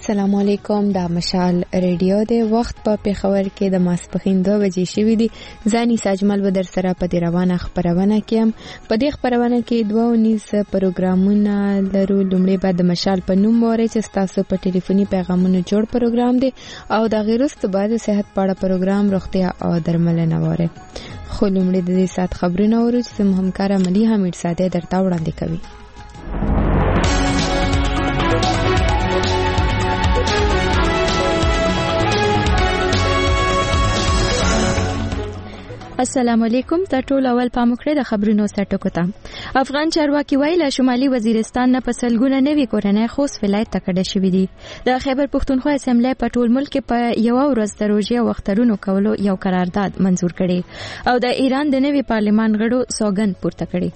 السلام علیکم. دا مشال ریډیو دی. وخت په پیښور کې د ماسپښین 2 بجې شوي دي. ځاني ساجمل به در سره په دې روانه خپرونه کې هم. په دې خپرونه کې 2 پروګرامونه لرو. لومړی به د مشال په نوم وورئ چې ستاسو په ټلیفوني پیغامونو جوړ پروګرام دی، او د هغې وروسته به د صحت په اړه پروګرام روغتیا او درملنه وورئ. خو لومړی د دې ساعت خبرونه اورو چې زموږ همکار عملي حمید ساده درته وړاندې کوي. السلام علیکم. د ټول اول پاموکړه د خبرونو سرټکو ته. افغان چارواکي وایي له شمالي وزیرستان نه په سلګونه نوي کورنۍ خوست ولایت ته کډه شوې دي. د خیبر پښتونخوا اسمبلی په ټول ملک کې په یو ورځ د روژې او اخترونو کولو یو قرارداد منزور کړي او د ایران د نوي پارلمان غړو سوګند پورته کړي.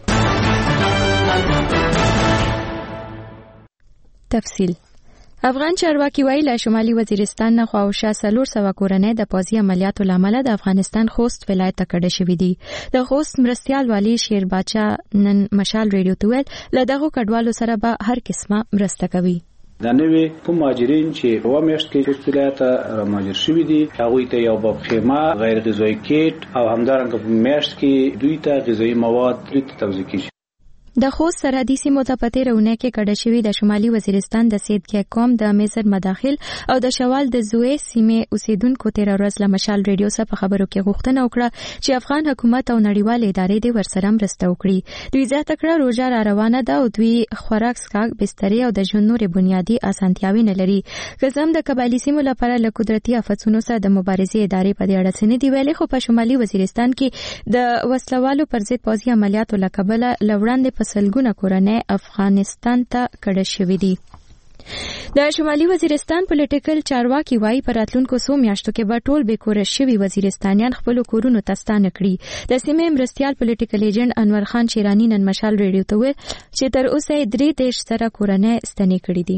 تفصیل. افغان چارواکي وایي له شمالي وزیرستان نه خواوشا 400 کورنۍ د پوځي عملیاتو لامل د افغانستان خوست ولایت ته کډه شوې دي. د خوست مرستیال والی شیر باچا نن مشال ریډیو ته ویل له دغو کډوالو سره به هر قسمه مرسته کوي. د نوې کوم مهاجرین چې په میاشت کې خوست ولایت ته مهاجر شوي دي هغوی ته یو باب خیمه، غیر غذایی کیټ او همدارنګه په میاشت کې دوی ته غذایی مواد توزیع کیږي. د خوست سرحدي سیمو ته په تېره اونۍ کې کډه شوي د شمالي وزیرستان د سیدګي قوم د میزر مداخل او د شوال د زوی سیمې اوسیدونکو تېره ورځ له مشال ریډیو سره په خبرو کې غوښتنه وکړه چې افغان حکومت او نړیوال ادارې د ورسره مرسته وکړي. دوی زیاته کړه روژه را روانه ده او دوی خوراک، څښاک، بسترې او د ژوند نورې بنیادي اسانتیاوې نه لري. که څه هم د قبایلي سیمو لپاره له قدرتي آفتونو سره د مبارزې ادارې په دې اړه څه نه دي ویلي، خو په شمالي وزیرستان کې د وسلوالو پر ضد پوځي عملیاتو له کبله له وړاندې په سلګونه کورنۍ افغانستان ته کډه شوې دي. د شمالي وزیرستان پولیټیکل چارواکي وایي په راتلونکو 100 میاشتو کې به ټول بې کوره شوي وزیرستانیان خپلو کورونو ته ستانه کړي. د سیمې مرستیال پولیټیکل ایجنټ انور خان شیرانی نن مشال ریډیو ته ویل چې تر اوسه 33 سره کورنۍ ستنې کړي دي.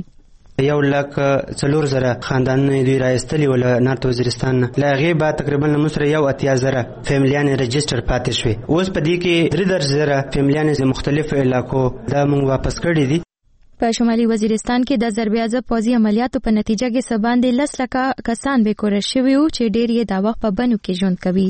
1,4,000 خاندانونه دوی راایستلي ول نارت وزیرستان نه. له هغې بعد تقریبا له موږ سره 1,80,000 فیملیانې رجسټر پاتې شوې. اوس په دې کې 3,000 فیملیانې د مختلفو علاقو دا موږ واپس کړي دي. په شمالي وزیرستان کې د ضربیازه پوځي عملیاتو په نتیجه کې سباندې 10 لکه کسان بې کوره شوي وو چې ډېر یې دا وخت په بنو کې ژوند کوي.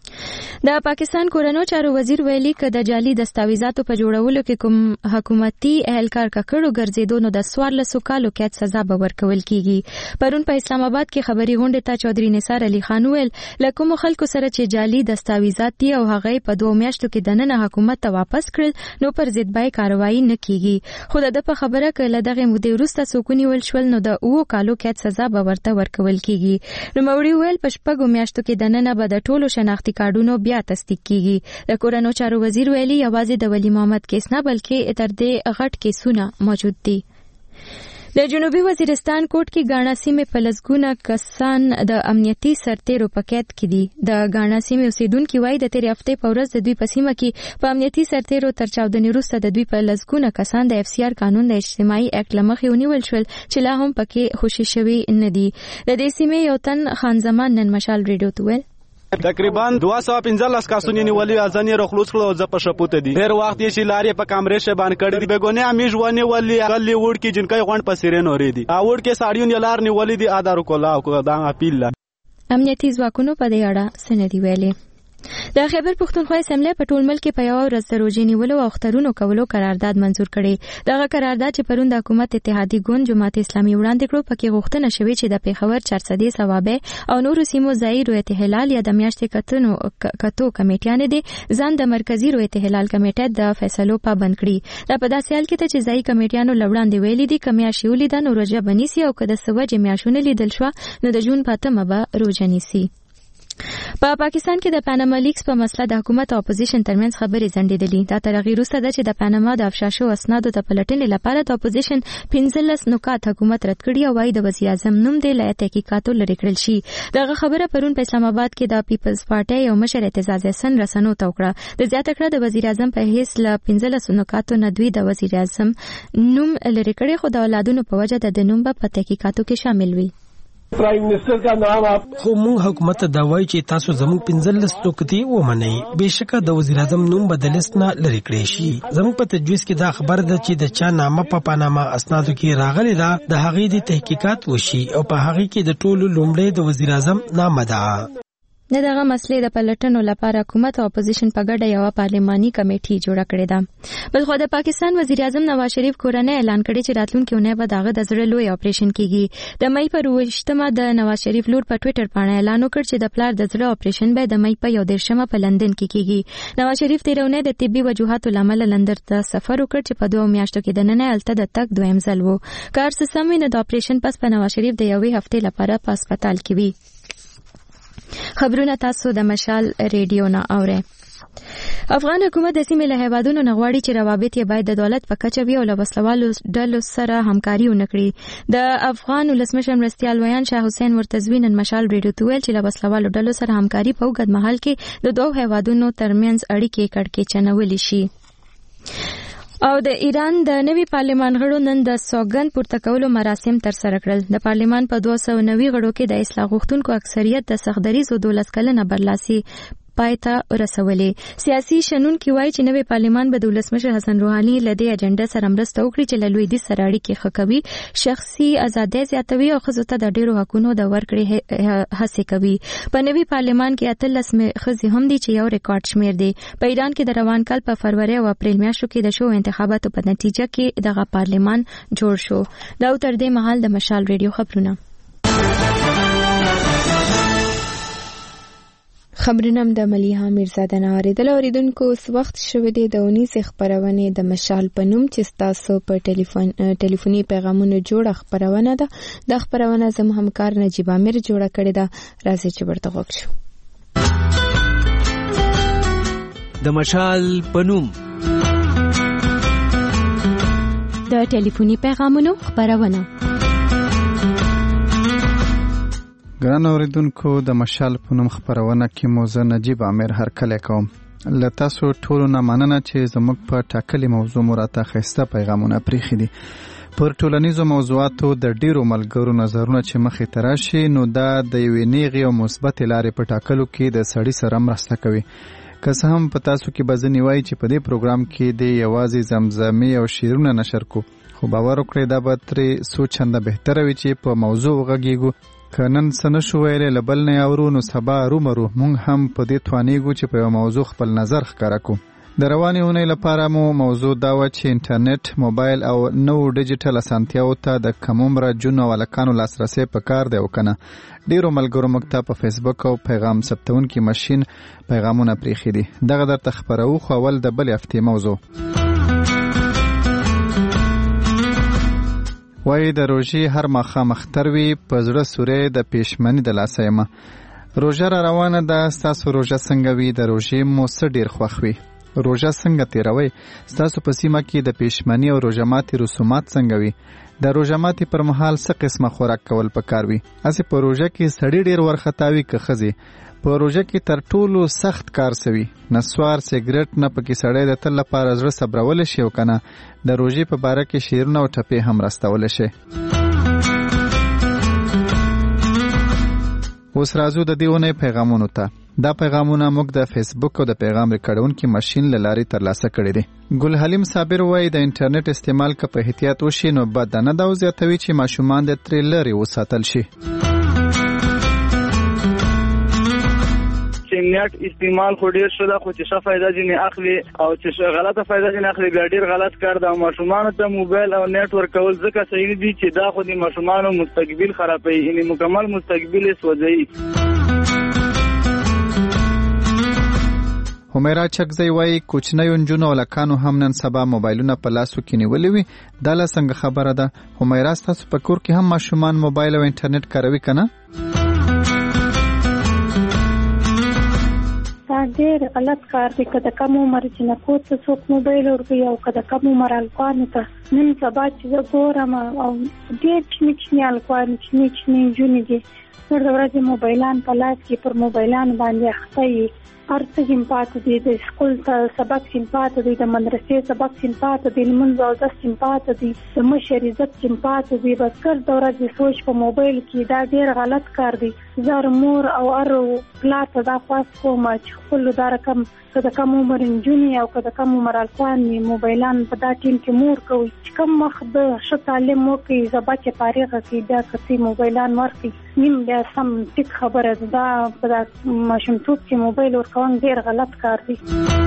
د پاکستان کورنو چارو وزیر ویلي که د جعلي دستاویزاتو په جوړولو کې کوم حکومتي اهلکار ککړو ګرځېدو نو د 14 کالو قید سزا به ورکول کیږي. پرون په اسلام آباد کې خبري غونډې ته چودري نثار علي خان ویل له کوم خلکو سره چې جعلي دستاویزات دي او هغه په 2 میاشتو کې دننه حکومت ته واپس کړل نو پر ضد به کاروایی نه کیږي. خو د په خبره کله دغه مودې وروسته سکونی ول شول نو د 2 کالو قید سزا به ورته ورکول کیږي. نو موري ویل په 6 میاشتو کې دننه به د ټولو شناختی کارډونو بیا تصدیق کیږي. د کورنو چارو وزیر ویلي یوازې د ولی محمد کیس نه بلکې تر دې غټ کیسونه موجود دي. د جنوبي وزیرستان کوټ کې ګاڼه سیمې په لسګونه کسان د امنیتي سرتیرو په قید کې دي. د ګاڼه سیمې اوسیدونکي وایي د تېرې هفتې په ورځ د دوی په سیمه کې په امنیتي سرتیرو تر چاودنې وروسته د دوی په لسګونه کسان د FCR قانون د اجتماعي اکټ له مخې ونیول شول چې لا هم پکې خوشي شوي نه دي. د دې سیمې یو تن خان زمان نن مشال ریډیو ته ویل تقریبا 215 کسونه نیولې ازنې رخلوص کړو ځ په شپوت دي. ډېر وخت یې چې لارې په کمرې شه باندې کړې دي. بګونه امیج ونی ولې غلې وړ کې جنکې غونډ پسیرې نورې دي. اوړ کې ساړیون یلار نیولې دي ادارو کولا او دا اپیل. امنیتي ځواکونو په دې اړه سندې ویلې. د خیبر پښتونخوا اسمبلی په ټول ملک کې په یو ورځ د روژې نیولو او اخترونو کولو قرارداد منزور کړي. دغه قرارداد چې پرون د حکومت اتحادي ګوند جماعت اسلامي وړاندې کړو پکې غوښتنه شوې چې د پیښور 400 ثوابه او نورو سیمو ځایي رویت هلال یا د میاشتې کتو کمیټیانې دي ځان د مرکزی رویت هلال کمیټې د فیصلو پابند کړي. دا په داسې حال کې چې ځایي کمیټیانو لوړاندې ویلي دي کمیا شیولې د نو روژه بنيسي او که د سوجې میاشونه لیدل شو نو د جون 5 به روژه نیسي. په پاکستان کې د پاناما لیکس په مسله د حکومت او اپوزیشن ترمنځ خبرې زندېدلې. دا تر هغې وروسته ده چې د پاناما د افشا شوو اسنادو د پلټنې لپاره د اپوزیشن 15 نکات حکومت رد کړي او وايي د وزیر اعظم نوم دې له تحقیقاتو لرې کړل شي. دغه خبره پرون په اسلام آباد کې د پیپلز پارټي یو مشر اعتزاز حسن رسنو ته وکړه. د زیاته کړه د وزیر اعظم په هیڅ له 15 نکاتو نه دوی د وزیر اعظم نوم لرې کړي خو د اولادونو په وجه د نوم په تحقیقاتو کې شامل وي. Prime minister का नाम आप خو موږ حکومت ته دا وایي چې تاسو زموږ 15 توکتي ومنئ. بېشکه د وزیر اعظم نوم به د لیست نه لرې کړی شي. زموږ په تجویز کې دا خبره ده چې د چا نامه په پاناما اسنادو کې راغلي ده د هغې د تحقیقات وشي او په هغې کې د ټولو لومړی د وزیر اعظم نامه ده. د دغه مسلې د پلټنو لپاره حکومت او اپوزیشن په ګډه یو پارلماني کمیټي جوړه کړې ده. بلخو د پاکستان وزیر اعظم نواز شریف کورنۍ اعلان کړی چې راتلونکي اونۍ به دغه د زړه لوی اپریشن کیږي. د مې پر 28مه د نواز شریف لور په ټوئیټر باندې اعلان وکړ چې د پلار د زړه اپریشن به د مې په 11مه په لندن کې کیږي. نواز شریف تیر اونۍ د طبي وجوهاتو لامل لندن ته سفر وکړ چې په 2 میاشتو کې د نن الته د تک دویم ځل وو. کار سم نه د اپریشن پس په نواز شریف د یوې هفتې لپاره په هسپتال کې وي. خبرونه تاسو د مشال ریډیو نه اورئ. افغان حکومت د سیمې له هیوادونو نه غواړي چې روابط یې باید د دولت په کچه وي او له وسلوالو ډلو سره همکاري ونه کړي. د افغان ولسمشر مرستیال ویان شاه حسین مرتضوی نن مشال ریډیو ته ویل چې له وسلوالو ډلو سره همکاري په اوږد مهال کې د دوه هیوادونو ترمنځ اړیکې کړکېچنولې شي. او د ایران د نوي پارلمان غړو نن د سوګند پورته کولو مراسم تر سره کړل. د پارلمان په 290 غړو کې د اصلاح غوښتونکو اکثریت د سختدریز او 12 کلنه برلاسي پایته رسولې. سیاسي شنونکي وایي چې نوی پارلمان به د ولسمشر حسن روحاني له دې اجنډا سره مرسته وکړي چې له لویدیځ سره اړیکې ښه کوي، شخصي ازادۍ زیاتوي او ښځو ته د ډېرو حقونو د ورکړې هڅې کوي. په نوي پارلمان کې 13 ښځې هم دي چې یو ریکارډ شمیر دی. په ایران کې د روان کال په فروری او اپریل میاشتو کې د شو انتخاباتو په نتیجه کې دغه پارلمان جوړ شو. دا تر دې مهال د مشال ریډیو خبرونه. خبرونه د ملیحه میرزاده نه اوریدل. اوریدونکو اوس وخت شوی دی د اونیس خبرونه د مشال په نوم چې تاسو په ټلیفوني پیغامونو جوړه خبرونه ده. د خبرونه زم همکار نجیب امیر جوړه کړې ده. راځي چې ورته وګورو. د مشال په نوم د ټلیفوني پیغامونو خبرونه. ګران اوریدونکو د مشال په نوم خبرونه کې موزه نجیب امیر هرکلی کوم. له تاسو ټولو نه مننه چې زموږ په ټاکلې موضوع مو راته ښایسته پیغامونه پرېښي دي. پر ټولنیزو موضوعاتو د ډیرو ملګرو نظرونه چې مخې ته راشي نو دا د یوې نیغې او مثبتې لارې په ټاکلو کې د سړي سره مرسته کوي. که څه هم په تاسو کې به ځینې وایي چې په دې پروګرام کې د یوازې زمزمې او شعرونه نشر کو، خو باور وکړئ دا به ترې څو چنده بهتره وي چې په موضوع وغږیږو. که نن څه نشو ویلی له بل نه اورو نو سبا ارومرو موږ هم په دې توانیږو چې په یو موضوع خپل نظر ښکاره کو. د روانې اونۍ لپاره مو موضوع دا وه چې انټرنیټ، موبایل او نوو ډیجیټل اسانتیاوو ته د کم عمره جونو او هلکانو لاسرسی پکار دی او که نه. ډیرو ملګرو موږ ته په فیسبوک او پیغام ثبتونکي ماشین پیغامونه پرېښي دي. دغه درته خپروو خو اول د بلې هفتې موضوع. وایي د روژې هر ماښام اختر وي، په زړه سوری د پېشمني د لاسه یمه. روژه را روانه ده، ستاسو روژه څنګه وي؟ د روژې مو څه ډېر خوښ وي؟ روژه څنګه تیروئ؟ ستاسو په سیمه کې د پېشمني او روژه ماتي رسومات څنګه وي؟ د روژه ماتي پر مهال څه قسمه خوراک کول پکار وي؟ هسې په روژه کې سړي ډېر وارخطا وي که ښځې؟ په روژه کې تر ټولو سخت کار سوي نسوار، سیګریټ نه پکې سړی د تل لپاره زړه صبرولی شي او که نه د روژې په باره کې شعرونه او ټپې هم راستولی شي. اوس راځو د دې اونۍ پیغامونو ته. دا پیغامونه موږ د فیسبوک او د پیغام ریکارډونکي ماشین له لارې ترلاسه کړي دي. ګل حلیم صابر وایي د انټرنیټ استعمال که په احتیاط وشي نو بد نه ده او زیاتوي چې ماشومان د ترې لرې وساتل شي. نیټ استعمال خو ډیر شو دا خو چې ښه فائدہ ځینې اخلي او چې غلطه فائدہ ځینې اخلي بیا ډیر غلط کار ده. ماشومانو ته موبایل او نیټ ورکول ځکه صحیح دي چې دا خو د ماشومانو مستقبل خرابوي، یعنی مکمل مستقبل یې سوځوي. همیرا چکزی وایي کوچنیو نجونو او هلکانو هم نن سبا موبایلونه په لاسو کې نیولي وي. دا له څنګه خبره ده؟ همیرا ستاسو په کور کې هم ماشومان موبایل او انټرنیټ کاروي که نه؟ ډېر غلط کار دی. که د کم عمر جنکو ته څوک موبایل ورکوي او که د کم عمر هلکانو ته. نن سبا چې زه ګورم او ډېر چینې هلکان، چینې نجونې دي ټول ورځ موبایلان په لاس کې پر موبایلان باندې اخته وي. هر څه هم پاتې دي، د سکول سبق هم پاتې دي، د مدرسې سبق هم پاتې دي، لمونځ او اودس هم پاتې دي، د مشر عزت هم پاتې دي. بس ګرد ورځ سوچ په موبایل کې دا ډېر غلط کار دی. زه مور او هر پلار ته دا خواست کوم چې خپلو دا رقم که د کم عمر نجونې او که د کم عمر هلکان موبایلان په دا ټیم کې مور کوي چې کم وخت د ښه تعلیم وکړي، زه بچه فارغه کړي، بیا که موبایلان ورکړي نیم بیا سم ټیک خبره ده. دا په دا ماشومتوب کې موبایل ورکول ډېر غلط کار دی.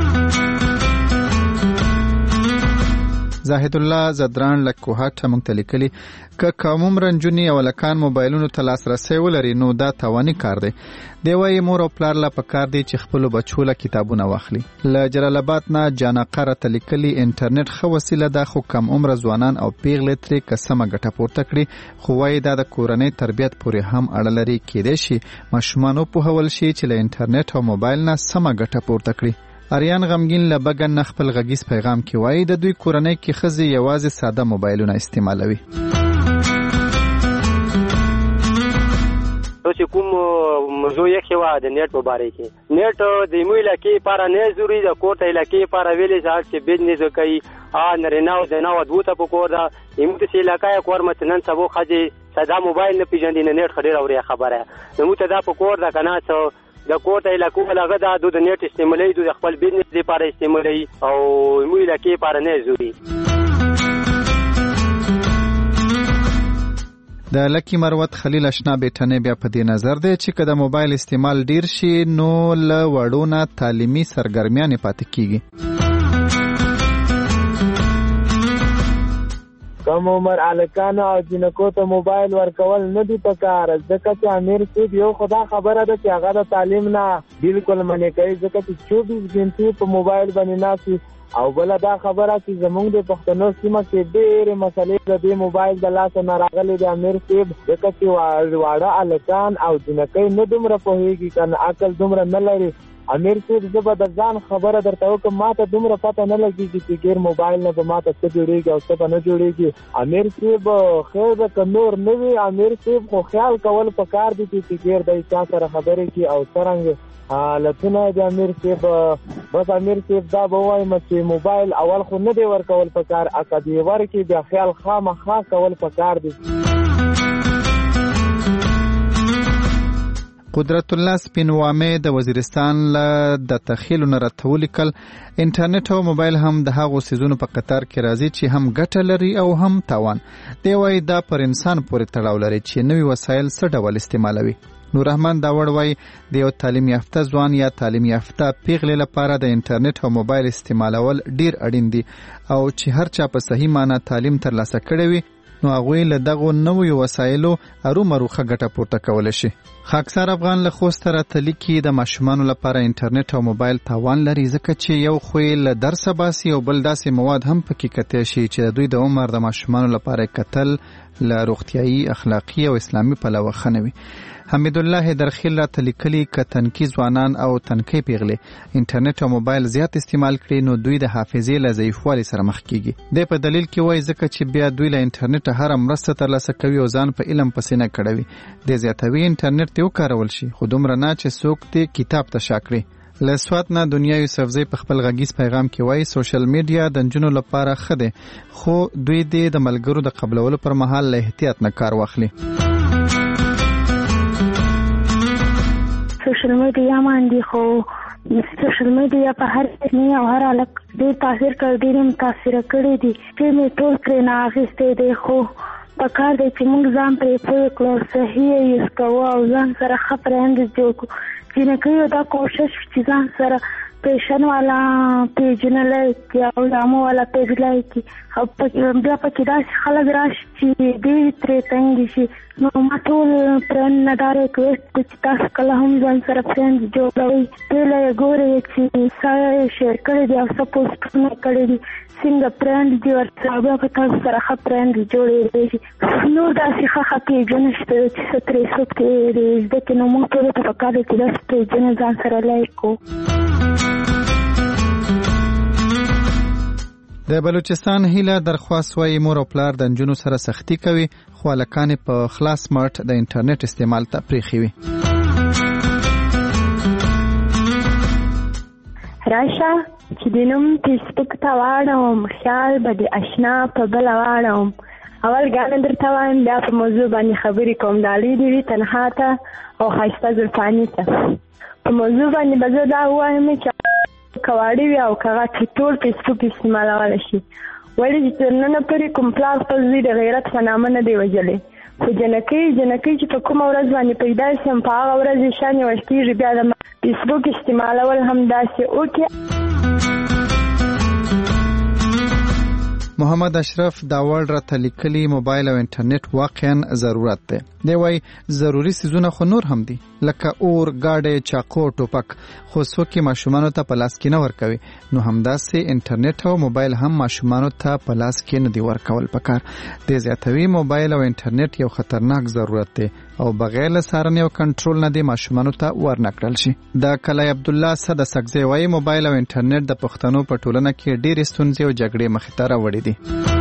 زاهد الله زدران لکوهات موږ ته لیکلي که کم عمر نجونې او هلکان موبایلونو ته لاسرسی ولري نو دا تاواني کار دی. دی وایي مور او پلار لا پکار دی چې خپلو بچو له کتابونه واخلي. له جلال آباد نه جانقه راته لیکلي انټرنیټ ښه وسیله ده خو کم عمره ځوانان او پیغلې ترې که سمه ګټه پورته کړي، خو وایي دا د کورنۍ تربیت پورې هم اړه لري. کیدای شي ماشومان وپوهول شي چې له انټرنیټ او موبایل نه سمه ګټه پورته کړي. اریان غمگین له بګن نه خپل غږیز پیغام کې وایي د دوی کورنۍ کې ښځې یوازې ساده موبایلونه استعمالوي. چې کوم موضوع یې خوا د نیټ په باره کې نیټ د مو علاقې لپاره نه ضروري د کوټه علاقې لپاره ویلې چې بزنس کوي نارینه او زنانه او دوته په کور ده ایمو ته علاقې کور متنن سبو خځې ساده موبایل نه پیژندې نه نیټ خډیر اوري خبره نو ته دا په کور ده کنه څو د کوټه علاقو لغه د نیټ استعمالي د خپل بزنس لپاره استعمالي او مو علاقې لپاره نه ضروري. د لکی مروت خلیل اشنا بیٹنه بیا په دې نظر دی چې که د موبایل استعمال ډیر شي نو له وړو نه تعلیمي سرګرمیانې پاتې کیږي. کم عمر الکان او جنکو ته موبایل ورکول نه دي پکار ځکه چې امیر صاحب یو خدا خبره ده چې هغه د تعلیم نه بالکل منع کوي ځکه چې 24 غنټې په موبایل باندې ناسي او بل دا خبره چې زمونږ د پښتنو سیمه کې ډېرې مسلې د دې موبایل د لاسه نه راغلي د امیر صاحب ځکه چې واړه الکان او جنکۍ نه دومره پوهېږي کنه عقل دومره نه لري. امیر صاحب زه به د ځان خبره درته وکړم ماته دومره پته نه لګېږي چې ګیر موبایل نه به ماته څه جوړېږي او څه به نه جوړېږي. امیر صاحب خیر به که نور نه وي امیر صاحب خو خیال کول پکار دي چې ګیر دی چا سره خبرې کړي او څرنګه حالتونه د امیر صاحب بس امیر صاحب دا به ووایم چې موبایل اول خو نه دی ورکول پکار اکه دی ورکړي بیا خیال خامخا کول پکار دي. قدرت الله سپینوامه د وزیرستان له د تخیلو نه راته ولیکل انټرنیټ او موبایل هم د هغو سیزونو په قطار کې راځي چې هم ګټه لري او هم تاوان. دی وایي دا پر انسان پورې تړاو لري چې نوي وسایل څه ډول استعمالوي. نور رحمان داوړ وایي د یو تعلیم یافته ځوان یا تعلیم یافته پیغلې لپاره د انټرنیټ او موبایل استعمالول ډیر اړین دي او چې هر چا په صحیح معنی تعلیم ترلاسه کړی وي نو هغوی له دغو نویو وسایلو ارومرو ښه ګټه پورته کولی شي. خاکسار افغان له خوست راته لیکي د ماشومانو لپاره انټرنیټ او موبایل تاوان لري ځکه چې یو خو یې له درسه باسي او بل داسې مواد هم پکې کتی شي چې د دوی د عمر د ماشومانو لپاره کتل له روغتیایي اخلاقي او اسلامي پلوه ښه نه وي. حمید الله درخیل راته لیکلي که تنکي ځوانان او تنکۍ پیغلې انټرنیټ او موبایل زیات استعمال کړي نو دوی د حافظې له ضعیفوالي سره مخ کیږي. دی په دلیل کې وایي ځکه چې بیا دوی له انټرنیټ هره مرسته ترلاسه کوي او ځان په علم پسې نه کړوي. دی زیاتوي انټرنیټ دې وکارول شي خو دومره نه چې څوک دې کتاب ته شا کړي. له سوات نه دنیا یوسفزۍ په خپل غږیز پیغام کې وایي سوشل میډیا د نجونو لپاره ښه دی خو دوی دې د ملګرو د قبلولو پر مهال له احتیاط نه کار واخلي. سوشل میډیا باندې خو سوشل میډیا په هر ځای او هر حالت ډېر تاثیر کړی ډېر متاثره کړی دي چې مې ټول ترې نه اخیستی دی خو پکار دی چې موږ ځان پرې پوه کړو صحیح یې یوز کوو او ځان سره ښه فرهنګ جوړ کړو. جنکیو دا کوشش چې ځان سره پیشن والا پیجونه لایکي او لامو والا پیج لایکي او بیا پکې داسې خلک راشي چې دوی ترې تنګ شي. نو ما ټول فرند نه دا ریکویسټ دی چې تاسو کله هم ځان سره فرند جوړوئ پهله یې ګورئ چې څه شیر کړي دي او څه پوسټونه کړي دي څنګه فرند دي ورسره بیا به تاسو سره ښه فرند جوړېدی شي. نور داسې ښه پیجونه شته چې څه ترې څوک ترې زده کړي نو موږ ټولو ته پکار دی چې داسې پیجونه ځان سره لایک کړو. د بلوچستان هیله درخواست وایي مور او پلار د نجونو سره سختی کوي خو هلکان په خلاص مټ د انټرنیټ استعمال ته پریښي وي. راشه چې د نوم فیسبوک ته واړوم خیال به د اشنا په بله واړوم اول ګانې درته وایم بیا په موضوع باندې خبرې کوم ډالۍ دې وي تنها ته او ښایسته زلفاني ته په موضوع باندې به زه دا ووایم چې که واړه وي او که غټ ټول فیسبوک استعمالولی شي ولې چې تر ننه پورې کوم پلار خپل زوی د غیرت په نامه نه دی وژلی خو جنکۍ چې په کومه ورځ باندې پیدا شم په هغه ورځ یې شانې وشکېږي بیا د فیسبوک استعمالول هم داسې وکړي. محمد اشرف دا وړ راته لیکلي موبایل او انټرنیټ واقعا ضرورت دی. دی وایي ضروري څیزونه خو نور هم دي لکه اور، ګاډۍ، چاقو، ټوپک خو څوک یې ماشومانو ته په لاس کې نه ورکوي. نو همداسې انټرنیټ او موبایل هم ماشومانو ته په لاس کې نه دي ورکول پکار. دی زیاتوي موبایل او انټرنیټ یو خطرناک ضرورت دی او بغیر له څارنې او کنټرول نه دې ماشومانو ته ورنکړل شي. د کلی عبدالله صد سګزی وایي موبایل او انټرنیټ د پښتنو په ټولنه کې ډېرې ستونزې او جګړې مخې ته راوړي دي.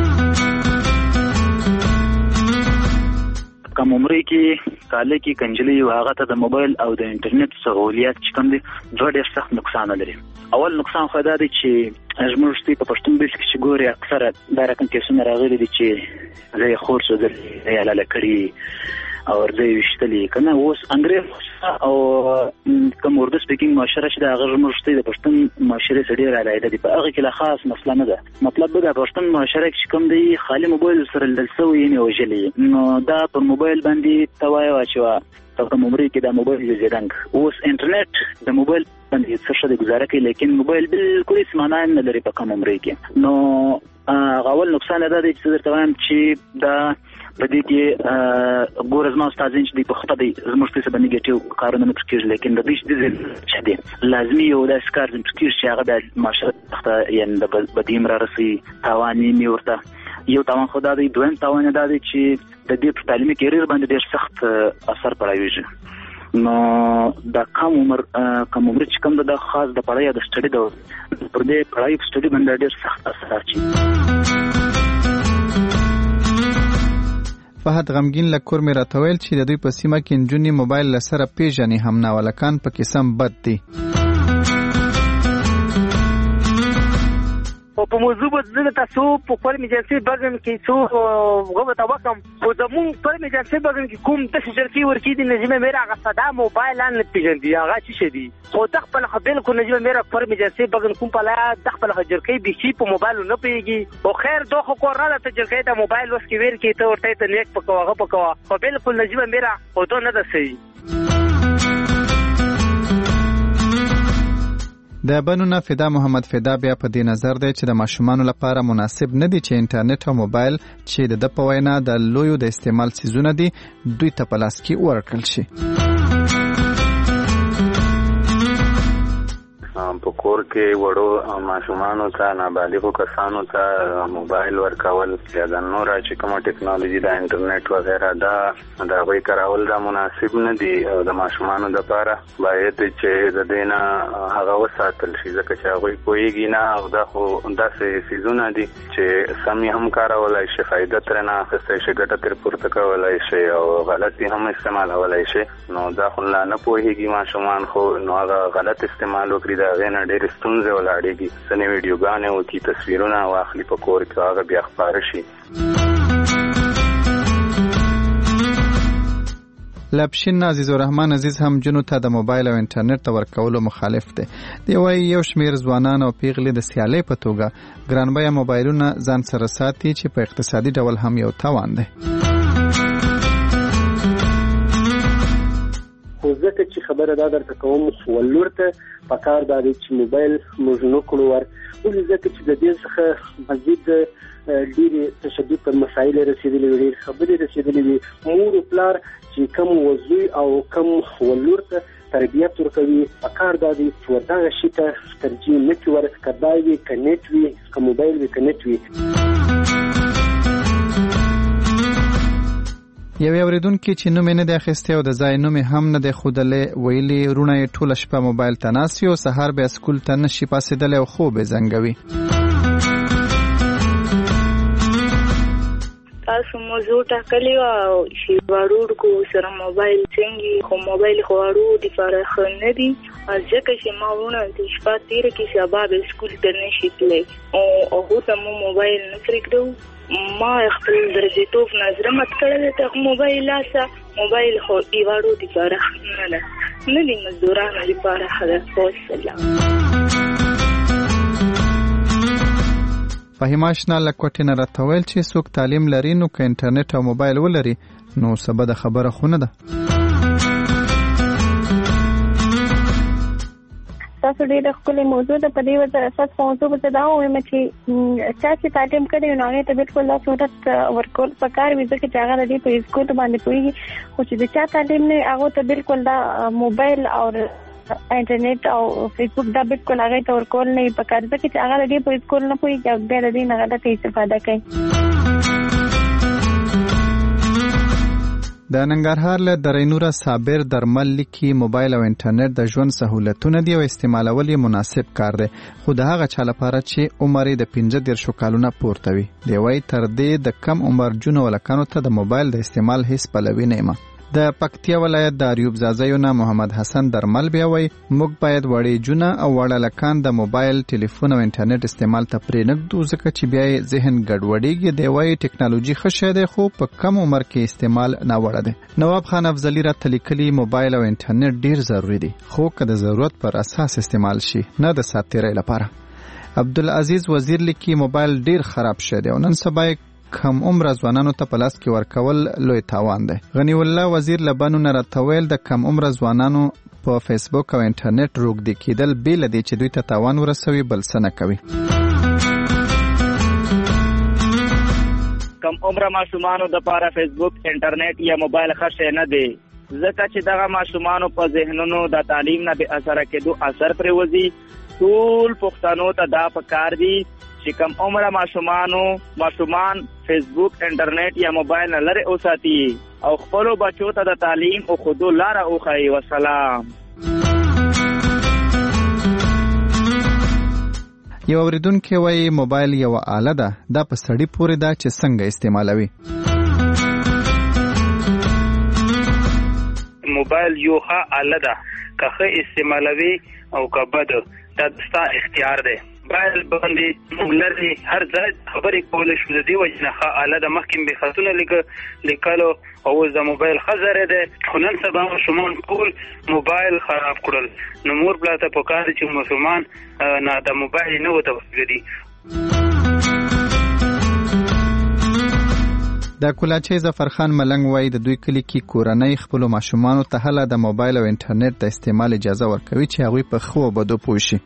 کم عمرۍ کې کاله کې کنجلۍ او هغه ته د موبایل او د انټرنیټ سہولیات چې کوم دي دوه ډېر سخت نقصان لري. اول نقصان خو دا دی چې زموږ په پښتون بیلټ کې چې ګوري اکثره دا رقم کیسونه راغلي دي چې زه یې خور سوځلې یا لاله کړي او ورځې ویشتلې که نه اوس انګریز او کوم اردو سپیکینګ معاشره چې د هغه زموږ د پښتون معاشرې څخه ډېره علاحده دي. په هغه کې لا خاص مسله نه ده. مطلب د پښتون معاشره کې چې کوم دی خالي موبایل سره لیدل سوی یعنې وژلي نو دا پر موبایل باندې ته وایه واچوه په کوم عمرۍ کې دا موبایل وزېدنګ. اوس انټرنیټ د موبایل باندې څه ښه د ګزاره کوي لیکن موبایل بالکل هېڅ معنا نه لري په کم عمرۍ کې. نو اول نقصان دا دی چې زه درته وایم چې دا په دې کې ګوره زما استادین چې دی په خطه دی زموږ په څه باندې نیګیټیو کارونه نه پرې کېږي لیکن د دوی چې دی لازمي یو داسې کار پرې کېږي چې هغه د معاشرت ته یعنې د بدیم رارسوي تاوان یې ورته یو تاوان خو دا دی. دویم تاوان دا دی چې د دې په تعلیمي کیریر باندې ډېر سخت اثر پړاویږي. نو دا کم عمر چې کوم د خاص د پړای د سټډي د پر دې پړای په سټډي باندې ډېر سخت اثر اچي. فهد غمگین لکور مې راته ویل چې د دوی په سیمه کې نجونې موبایل له سره پیژني هم ناولکان پکې سم بد دي. او په موضوع باندې تاسو په خپل میجنسي بغم کې څو غوته وکم خو زمون په میجنسي بغم کې کوم د شرکې ورکی دي نجمه میرا غصدا موبایل ان پیژندي هغه چې شدي خو د خپل خپل کو نجمه میرا پر میجنسي بغم کوم په لا د خپل جرکې به په موبایل نه پیږي او خیر دوه کو را ته جرکې د موبایل وس کې ور کې ته ورته ته نیک پکوا خو بالکل نجمه میرا او ته نه ده صحیح. د بنونه فدا محمد فدا بیا په دې نظر دی چې د ماشومانو لپاره مناسب نه دي چې انټرنیټ او موبایل چې د په وینا د لویو د استعمال څیزونه دي دوی ته په لاس کې ورکړل شي. په کور کې وړو ماشومانو ته نابالغو کسانو ته موبایل ورکول یا د نوره چې کومه ټکنالوژي د انټرنیټ وغیره دا د هغوی کارول دا مناسب نه دي او د ماشومانو دپاره باید چې د دې نه هغه وساتل شي ځکه چې هغوی پوهېږي نه او دا خو داسې څیزونه دي چې سم یې هم کارولی شي فایده ترې نه اخیستی شي ګټه ترې پورته کولی شي او غلط یې هم استعمالولی شي. نو دا خو لا نه پوهېږي ماشومان خو نو هغه غلط استعمال وکړي د هغې نه ډېرې ستونزې ولاړېږي ځینې ویډیوګانې وکړي تصویرونه واخلي په کور کې هغه بیا خپاره شي. لپشین عزیز الرحمن عزیز هم جنو ته د موبایل او انټرنیټ ته ورکولو مخالف دی. دی وایي یو شمیر ځوانان او پیغلې د سیالۍ په توګه ګرانبیه موبایلونه ځان سره ساتي چې په اقتصادي ډول هم یو تاوان دی. خو ځکه چې خبره دا درته کوم ولور ته پکار دا دی چې موبایل موږ نه کړو ولې ځکه چې د دې څخه مزید ډېرې تشدد پر مسایل رسېدلي وي ډېرې خبرې رسېدلي وي مور او پلار چې کم وزوی او کم ولور ته تربیت ورکوي پکار دا دی چې وردغه شي ته ترجیح نه کړي ورکه دا وي که نیټ وي که موبایل وي که نیټ وي. یو اوریدونکي چې نوم یې نه دی اخیستی او د ځای نوم یې هم نه دی ښودلی ویلي وروڼه یې ټوله شپه موبایل ته ناست وي او سهار بیا سکول ته نشي پاڅېدلی او خوب یې زنګوي. تاسو موضوع ټاکلی و چې وړوکو سره موبایل څنګه خو موبایل خو وړو د فارغ نه دي ځکه چې ما ونه د شپه تیر کې سبا د سکول ته نشي تللی او هغه ته مو موبایل نه پرېږدو ما خپل درځېتوب نظر مت کړل ته موبایل لاسه موبایل خو ای وړو د فارغ نه دي مزدورانو لپاره خلاص والسلام. فهیمه اشنا لکوټی نه راته ویل چې څوک تعلیم لري نو که انټرنیټ او موبایل ولري نو سبا د خبره خو نه ده. تاسو ډېر ښکلې موضوع ده. په دې وجه اساس موضوع به دا وایم چې چا چې تعلیم کړی نو هغې ته بالکل دا سهولت ورکول پکار وي ځکه چې هغه د دې په اسکول باندې پوهېږي خو چې د چا تعلیم نه هغو ته بالکل دا موبایل او انټرنیټ او فیسبوک دا بالکل هغه ته ورکول نه پکار ځکه چې هغه دې په اسکول نه پوهېږي او بیا د دې نه غلطه استفاده کوي. د ننګرهار له درینوره صابر درمل لیکي موبایل او انټرنیټ د ژوند سهولتونه دي او استعمالول یې مناسب کار دی خو د هغه چا لپاره چې عمر یې د 15 کالونه پورته وي. دی وایي تر دې د کم عمر جونو ولکانو ته د موبایل د استعمال هیڅ پلوي نه یم. د پکتیا ولایت د اریوب زازیو نه محمد حسن درمل بیا وایي موږ باید وړې جونه او وړه لکان د موبایل ټلیفون او انټرنیټ استعمال ته پرېنږدو ځکه چې بیا یې ذهن ګډوډېږي. دی وایي ټیکنالوژي ښه شی دی خو په کم عمر کې استعمال ناوړه دی. نواب خان افضلي راته لیکلي موبایل او انټرنیټ ډیر ضروري دی خو که د ضرورت پر اساس استعمال شي نه د ساعت تیرۍ لپاره. عبدالعزیز وزیر لیکي موبایل ډیر خراب شی دی او نن سبا کم عمر ځوانانو ته په لاس کې ورکول لوی تاوان دی. غنی الله وزیر لبنو نه راته ویل د کم عمر ځوانانو په فیسبوک او انټرنیټ روږدي کېدل بې له دې چې دوی ته تاوان ورسوي بل څه نه کوي. کم عمر ماشومانو دپاره فیسبوک انټرنیټ یا موبایل ښه شی نه دی ځکه چې دغه ماشومانو په ذهنونو د تعلیم نه بې اثره کېدو اثر پرېوځي. ټول پښتنو ته دا پکار دي چې کم عمره ماشومان فیسبوک انټرنیټ یا موبایل نه لرې وساتي او خپلو بچو ته د تعلیم او خودو لاره وښایي. وسلام. یو اوریدونکی وایي موبایل یوه آله ده دا په سړي پورې ده چې څنګه استعمالوي. موبایل یو ښه آله ده که ښه استعمالوي او که بد دا ستا اختیار دی. موبایل باندې موږ لري هر ځای خبرې کولی شو د دې وجې نه ښه آله ده. مخکې مې خطونه لیکلو او اوس د موبایل ښه ذریعه دی خو نن سبا ماشومان ټول موبایل خراب کړل نو مور پلار ته پکار دی چې ماشومان نه د موبایل نه وتوجه دي. د کولاچۍ ظفرخان ملنګ وایي د دوی کلي کې کورنۍ خپلو ماشومانو ته هله د موبایل او انټرنیټ د استعمال اجازه ورکوي چې هغوی په ښو او بدو پوه شي.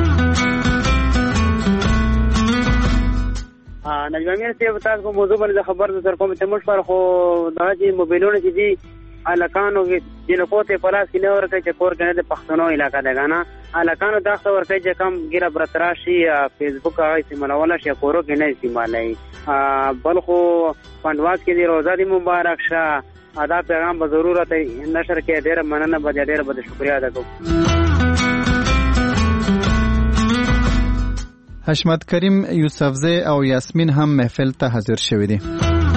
نجمامین صاحب تاسو په موضوع باندې خبر در کوم ته موږ پر خو دا چې موبایلونه چې دي الکانو کې جنکو ته پلاس کې نه ورکړي چې کور کې نه د پښتنو علاقہ ده غانا الکانو دا څه ورکړي چې کم ګیره برتراشي فیسبوک هغه استعمالول شي کورو کې نه استعمالای. بل خو پندواز کې دی روزه دی مبارک شه ادا پیغام به ضرورت نشر کې ډېر مننه به ډېر به شکریا ادا کوم. حشمت کریم یوسفزی او یاسمین هم محفل ته حاضر شوی دي.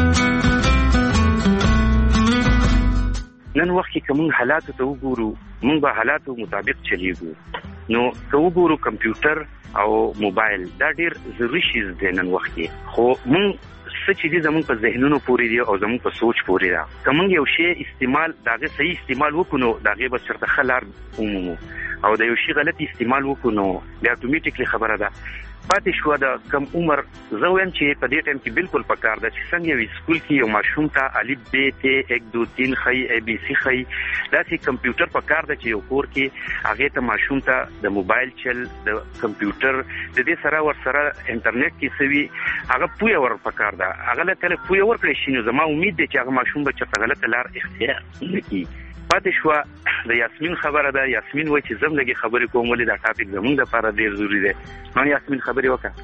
نن وخت کې کوم حالات ته وګورو موږ به حالاتو مطابق چلیږو. نو که وګورو کمپیوټر او موبایل دا ډیر ضروري شی دی نن وخت کې خو موږ څه چې دي زموږ په ذهنونو پورې دي او زموږ په سوچ پورې ده. که موږ یو شی استعمال دغه صحیح استعمال وکړو نو دغه به چېرته ښه لار ومومو او د یو شي غلط استعمال وکړو نو بیا اتومیټیکلی خبره ده پاتې شوه د کم عمر. زه وایم چې په دې ټایم کې بالکل پکار ده چې څنګه یو سکول کې یو ماشوم ته الف ب ت 1 2 3 ښایي ای بي سي ښایي داسې کمپیوټر پکار ده چې یو کور کې هغې ته ماشوم ته د موبایل چل د کمپیوټر د دې سره ورسره انټرنیټ کې څه وي هغه پویه ور پکار ده. هغه له کله پویه ورکړی شي نو زما امید دی چې هغه ماشوم به چېرته غلطه لار اختیار نه کړي. پاتې شوه د یاسمین خبره ده. یاسمین وایي چې زم لږې خبرې کوم ولې دا ټاپک زموږ دپاره ډېر ضروري دی. نو یاسمین خبرې وکړه.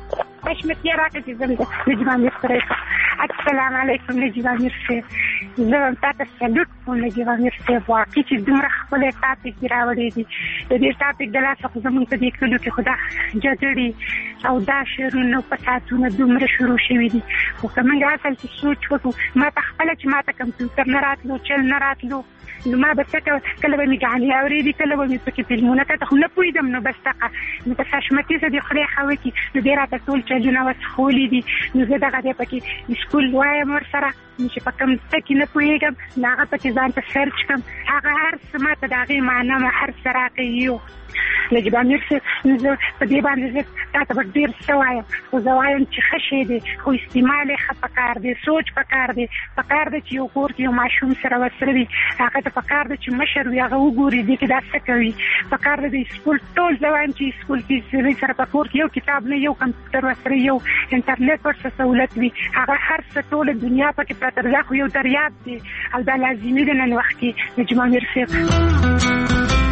خوشمتیه راکړه چې زه نجیب امیر سره السلام علیکم نجیب امیر صاحب زه تاسو سلوټ کوم نجیب امیر صاحب واقعي چې دومره خپل ټاپک راوړی دي د دې ټاپک د لاسه خو زموږ په دې کلو کې خدا جګړې او دا شعرونه فسادونه دومره شروع شوي دي خو که موږ اصل چې سوچ وکړو ما ته خپله چې ما ته کمپیوټر نه راتلو چل نه راتلو نو ما به څه کوه کله به مې ګانې اورېدي کله به مې پکې فلمونه کته خو نه پوهېدم نو بس دغه نو که حشمتي زه دې خدای ښه وکړي نو دې راته ټول چلونه وڅښولي دي نو زه دغه دی پکې سکول وایم ورسره چې په کوم څه کې نه پوهېږم نو هغه پکې ځان ته سرچ کړم هغه هر څه ما ته د هغې معنا مې هر څه راکوي نجیب امیر صاحب زه په دې باندې زه تا ته به ډېر څه وایم خو زه وایم چې ښه شی دی خو استعمال یې ښه پکار دی سوچ پکار دی پکار دی چې یو کور کې یو ماشوم سره ورسره وي هغه ته پکار دی چې مشر وي هغه وګوري دې کې دا څه کوي پکار دی د سکول ټول زه وایم چې سکول کې سره په کور کې یو کتاب نه یو کمپیوټر ورسره یو انټرنیټ ورسره سهولت وي هغه هر څه ټوله دنیا پکې پراته ده خو یو دریاب دی او دا لازمي ده نن وخت کې نجیب امیر صاحب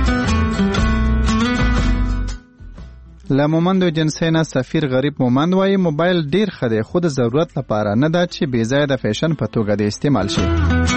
له مومند جنسینا سفیر غریب مومند وایي موبایل ډیر ښه دی خو د ضرورت لپاره نه ده چې بې ځایه د فیشن په توګه د استعمال شي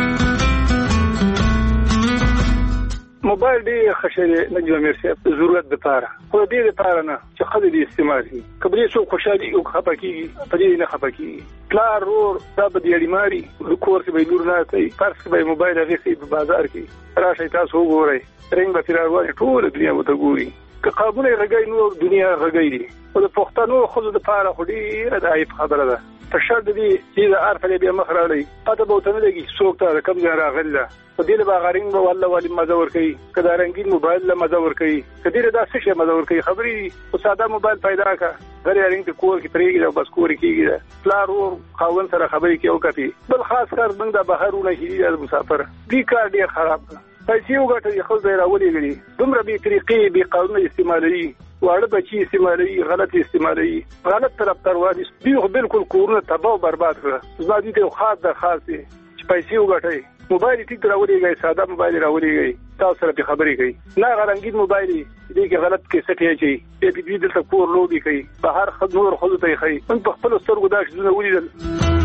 موبایل ډیر ښه شی دی نجیب امیر صاحب ضرورت لپاره خو د دې لپاره نه چې ښځې دې استعمال کړي که په دې څوک خوشحالي او خفه کېږي په دې نه خفه کېږي پلار ورور دا به دې اړې ماري کور کې به یې لور ناستی فرض کړه به یې موبایل هغې په بازار کې راشئ تاسو وګورئ رنګ به ترې راروانې ټوله دنیا به ته ګوري که قابونه یې غږی نور دنیا غږی دي خو د پښتنو ښځو دپاره خو ډېره د عیب خبره ده په شرط د دې چې د هر کلی بیا مخ راړئ پته به ورته نه لګي چې څوک ته د کوم ځای راغلي ده په دې له به هغه رنګ به والله والي مزه ورکوي که دا رنګین موبایل له مزه ورکوي که دې له دا څه شی مزه ورکوي خبرې دي خو ساده موبایل پیدا کړه غیر رنګ د کور کې پرېږدي او بس کور کې کېږي ده پلار ور خاوند سره خبرې کوي او کتي بل خاص کار موږ د بهرونه چې دي د مسافر دې کار ډېر خراب ده پیسې وګټئ خو ځای راولېږلي دومره بې طریقې بې قانونه استعمالوي واړه بچي استعمالوي غلط استعمالوي غلط طرفدار وادي دوی خو بالکل کورونه تباه او برباد کړه زما دوی ته یو خاص درخواست دی چې پیسې وګټئ موبایل ټیک راولېږئ ساده موبایل راولېږئ تاسو سره پرې خبرې کوي نه هغه رنګین موبایل دې کې غلط کیسټ یې اچوي بیا دوی دلته کور لوبې کوي په هر نور ښځو ته یې ښایي موږ په خپلو سترګو دا شیزونه ولیدل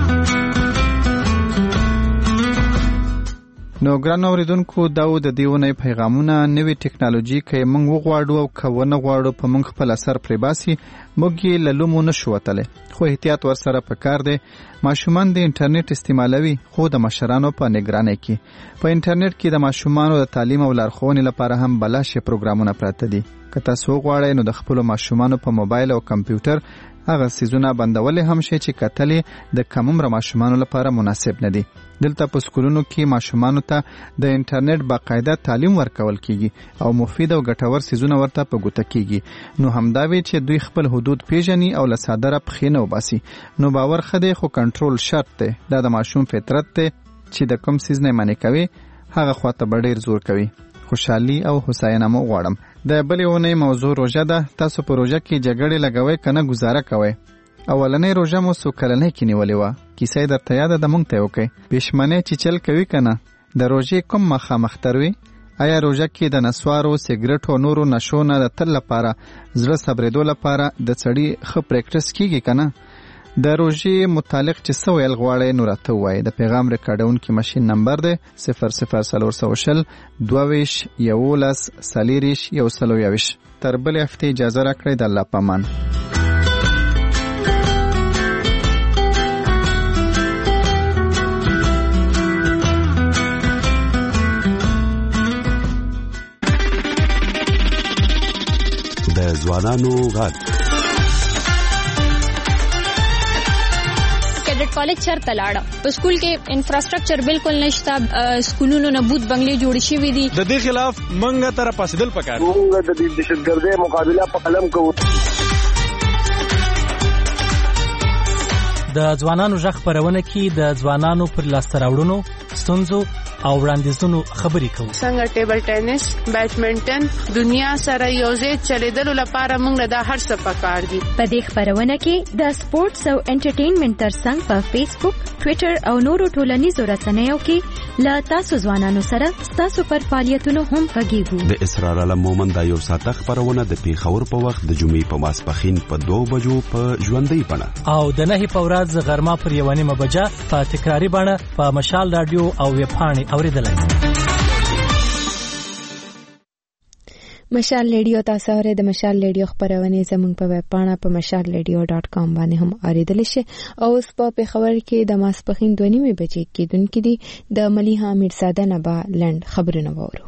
نو ګران اوریدونکو دا و د دې اونۍ پیغامونه نوې ټکنالوژي که یې موږ وغواړو او که ونه غواړو په موږ خپل اثر پرې باسي موږ یې له لومو نشو وتلی خو احتیاط ورسره پکار دی ماشومان د انټرنیټ استعمالوي خو د مشرانو په نگرانۍ کې په انټرنیټ کې د ماشومانو د تعلیم او لارښوونې لپاره هم بلاشي پروګرامونه پراته دي که تاسو وغواړئ نو د خپلو ماشومانو په موبایل او کمپیوټر هغه سیزونه بندولې هم شي چې کتلې د کم عمره ماشومانو لپاره مناسب نه دي دلته په سکولونو کې ماشومانو ته د انټرنیټ باقاعده تعلیم ورکول کیږي او مفید او ګټور سیزونه ورته په ګوته کیږي نو همدا وی چې دوی خپل حدود پیژني او له صادره پخې نه وباسي نو باور خدای خو کنټرول شرط دی دا د ماشوم فطرت دی چې د کوم سیز نه منې کوي هغه خواته به ډېر زور کوي خوشحالي او هوساینه مو غواړم د بلې اونۍ موضوع روژه ده تاسو په روژه کې جګړې لګوئ که نه ګزاره کوئ اولنۍ روژه مو څو کلنۍ کې نیولې وه کیسه یې درته یاده ده موږ ته یې وکړئ پېشمنۍ چې چل کوي که نه د روژې کوم مخامختر وي آیا روژه کې د نسوارو سګرټو او نورو نشو نه د تل لپاره زړه صبرېدو لپاره د سړي ښه پریکټس کیږي که نه د روژې متعلق چې څه ویل غواړئ نو راته ووایئ د پیغام ریکارډونکي ماشین نمبر دی 004020 22 11 40 121 تر بلې هفتې اجازه راکړئ د الله په امان د ځوانانو غږ کیډټ کالج چرته لاړه په سکول کې انفراستراکچر بالکل نشته سکولونو نه بوت بنگلې جوړ شوي دي د دې خلاف منګه تر پاسدل پکار موږ د دې دهشتګردۍ مقابله په قلم کوو د ځوانانو غږ خپرونه کې د ځوانانو پر لاسته راوړنو ستونزو او وړاندیزونو خبرې کوو. څنګه ټیبل ټینس، بیډمنټن دنیا سره یوځای چلیدلو لپاره موږ د هر څه پکار دي. په دې خبرونه کې د سپورتس او انټرټینمنټ ترڅنګ په فیسبوک، ټوئیټر او نورو ټولنیزو رسنیو کې لا تاسو ځوانانو سره تاسو پر فعالیتونو هم غږیږو. د اسرار علم مومن دا یو ساعته خبرونه د پیښور په وخت د جمعې په ماسپښین په 2 بجو په ژوندۍ بڼه او د 9 په ورځ غرمه پر 1 بجه په تکراری بڼه په مشال رادیو او ویب پاڼې اوریدلای. مشال ریډیو تاسو اورئ. د مشال ریډیو خبرونه زموږ په ویب پاڼه په mashalradio.com باندې هم اوریدل شي. او اوس په پیښور کې د ماسپښین 2:30 بجې کېدونکې دي د ملیحه میرزاده نه به لنډ خبرونه وورو.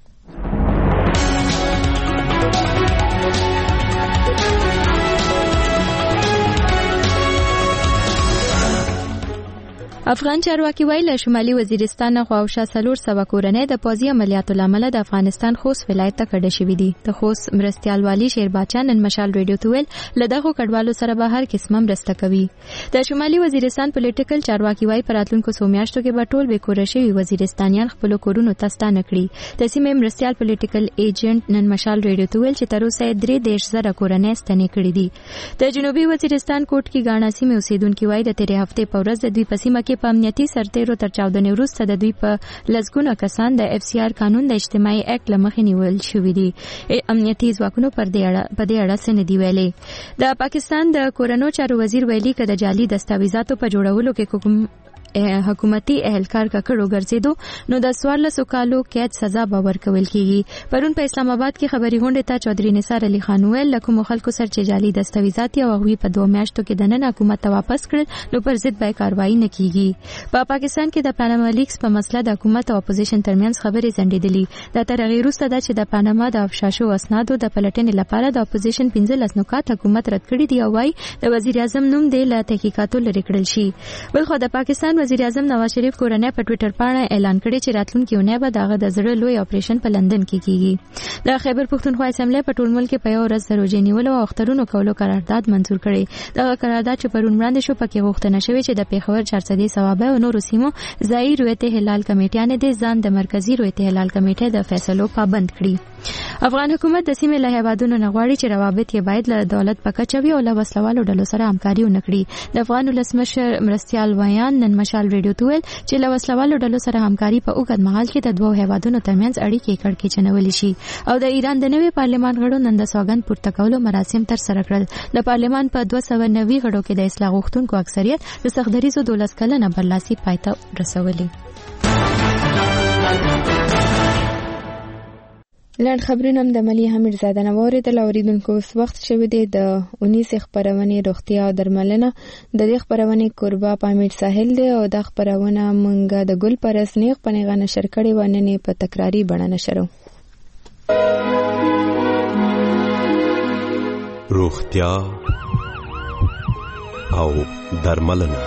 افغان چارواکي وایي له شمالي وزیرستان نه خواوشا 400 کورنۍ د پوځي عملیاتو لامل د افغانستان خوست ولایت ته کډه شوې دي. د خوست مرستیال والی شیر باچا نن مشال ریډیو ته ویل له دغه کډوالو سره به هر قسمه مرسته کوي. د شمالي وزیرستان پولیټیکل چارواکي وایي په راتلونکو څو میاشتو کې به ټول بې کوره شوي وزیرستانیان خپل کورونو ته ستانه کړي. د سیمې مرستیال پولیټیکل ایجنټ نن مشال ریډیو ته ویل چې تر اوسه 3.0 کورنۍ ستنې کړې دي. د جنوبي وزیرستان کوټ کې ګاڼه سیمې اوسیدونکو وایي د تیرې هفته په ورځ د دوی په سیمه کې په امنیتي سرتیرو تر چاودنې وروسته د دوی په لسګونه کسان د FCR قانون د اجتماعي اکټ له مخې نیول شوي دي. امنیتي ځواکونو په دې اړه څه نه دي ویلي. د پاکستان د کورنو چارو وزیر ویلي چې د جعلي دستاویزاتو په جوړولو کې حکومتي اهلکار ککړو ګرځیدو نو د 14 کالو قید سزا به ورکول کیږي. پرون په اسلام آباد کې خبري غونډه ته چودري نثار علي خان ویل لکه مخالکو سر چې جعلي دستاویزات او غوي په 2 میاشتو کې د نن حکومت ته واپس کړل نو پر ضد به کاروایی نه کیږي. په پاکستان کې د پاناما لیکس په مسله د حکومت او اپوزیشن ترمنځ خبرې زندېدلې. د ترغیر وروسته د چې د پاناما د افشاشو اسنادو د پلټنې لپاره د اپوزیشن 15 نکات حکومت رد کړی دی او وايي د وزیر اعظم نوم دی له تحقیقاتو لري کړل شي. بلخو د پاکستان وزیر اعظم نواز شریف کورنۍ په ټوئیټر باندې اعلان کړی چې راتلونکي اونۍ به دغه د زړه لوی اپریشن په لندن کې کیږي. د خیبر پښتونخوا اسمبلی په ټول ملک کې په یو ورځ د روژې نیولو او اخترونو کولو قرارداد منزور کړی. دغه قرارداد چې پرون وړاندې شو پکې غوښتنه شوې چې د پیښور 400 ثوابه او نورو سیمو ځایي رویت هلال کمیټیانې د ځان د مرکزی رویت هلال کمیټې د فیصلو پابند کړي. افغان حکومت د سیمې له هیوادونو نه غواړي چې روابط یې باید له دولت په کچه وي او له وسلوالو ډلو سره همکاري ونه کړي. د افغان ولسمشر مرستیال ویان نن مشال ریډیو ته ویل چې له وسلوالو ډلو سره همکاري په اوږد مهال کې د دوو هیوادونو ترمنځ اړیکې کړکېچنولی شي. او د ایران د نوي پارلمان غړو نن د سوګند پورته کولو مراسم ترسره کړل. د پارلمان په 290 غړو کې د اصلاح غوښتونکو اکثریت د سختدریزو 12 کلنه برلاسي پای ته رسولې. لنډ خبرونه هم د ملیحه میرزاده نه واوریدل. اوریدونکو اوس وخت شوی دی د 19 خبرونې روغتیا او درملنه. د دې خبرونې کوربه پامیر ساحل دی او د خبرونه مونږه د ګل پرس نیغ په نیغه نشر کړې و نن په تکراری بڼه نشرو. روغتیا او درملنه.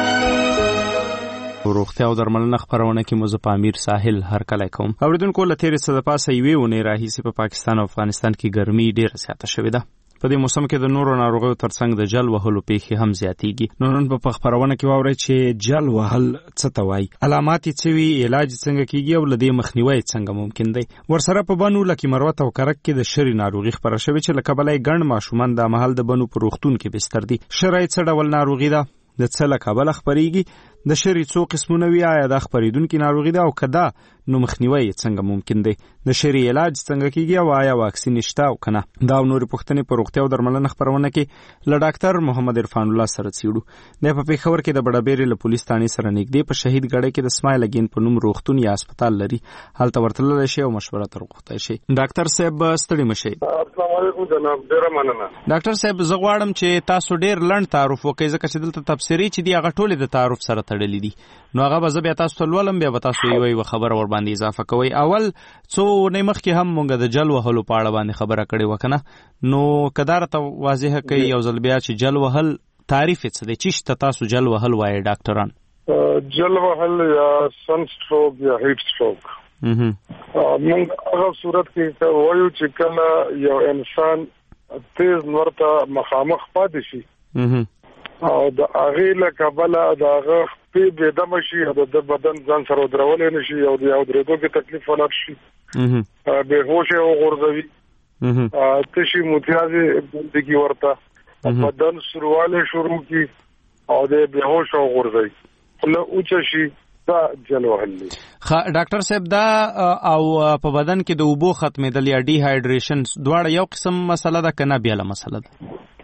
روغتیا او درملنه خبرونه کې مو په امیر ساحل هر کله کوم. اوریدونکو له تیرې څه د پاسه یوې ونې راهیسې په پاکستان او افغانستان کې ګرمي ډیره زیاته شوې ده. په دې موسم کې د نورو ناروغیو ترڅنګ د جل وهلو پیښې هم زیاتېږي. نو نن په خبرونه کې واورئ چې جل وهل څه ته وایي، علامات یې څه وي، علاج څنګه کیږي او له دې مخنیوی څنګه ممکن دی. ورسره په بنو لکه مروت او کرک کې د شری ناروغي خبره شوې چې له کبله یې ګڼ ماشومان د محل د بنو په روغتون کې بستر دي. شری څه ډول ناروغي ده؟ د څه له کبله خپرېږي؟ د شری څو قسمونه وي؟ آیا دا خپرېدونکې ناروغي ده او که ده نو مخنیوی یې څنګه ممکن دی؟ د شری علاج څنګه کیږي او آیا واکسین شته او که نه؟ دا او نورې پوښتنې په روغتیا او درملنه خپرونه کې له ډاکټر محمد عرفان الله سره څېړو. دی په پېښور کې د بډابېرې له پولیس تانې سره نږدې په شهید ګړی کې د سمایل اګین په نوم روغتون یا هسپتال لري. هلته ورتللی شي او مشوره تر غوښتی شي. ډاکټر صاحب ستړي مه شئ. السلام علیکم جناب، ډېره مننه. ډاکټر صاحب زه غواړم چې تاسو ډېر لنډ تعارف وکړئ ځکه چې دلته تبصرې چې دي هغه ټولې د تعارف سره تړلې دي. نو هغه به زه بیا تاسو ته لولم، بیا به تاسو یوه خبره ور باندې اضافه کوئ. اول څو ورځې مخکې هم مونږ د جل وهلو په اړه باندې خبره کړې وه که نه؟ نو که دا راته واضحه کوي یو ځل بیا چې جل وهل تعریف یې څه دی؟ چې ته تاسو جل وهل وایي ډاکټران؟ جل وهل یا سن سټروک یا هیټ سټروک مونږ هغه صورت کې وایو چې کله یو انسان تیز نور ته مخامخ پاتې شي او د هغې له کبله د هغه شپې به دم شي او د بدن ځان سره درولې نشي او د درېدو کې تکلیف ولر شي به هوش او غورځوي تشي متیازي بندګي ورته بدن سرواله شروع کی او د به هوش او غورځوي له اوچ شي دا جل وهلي. ډاکټر صاحب دا او په بدن کې د اوبو ختمېدل یا ډي هایډریشن دواړه یو قسم مسله ده کنه بیاله مسله ده؟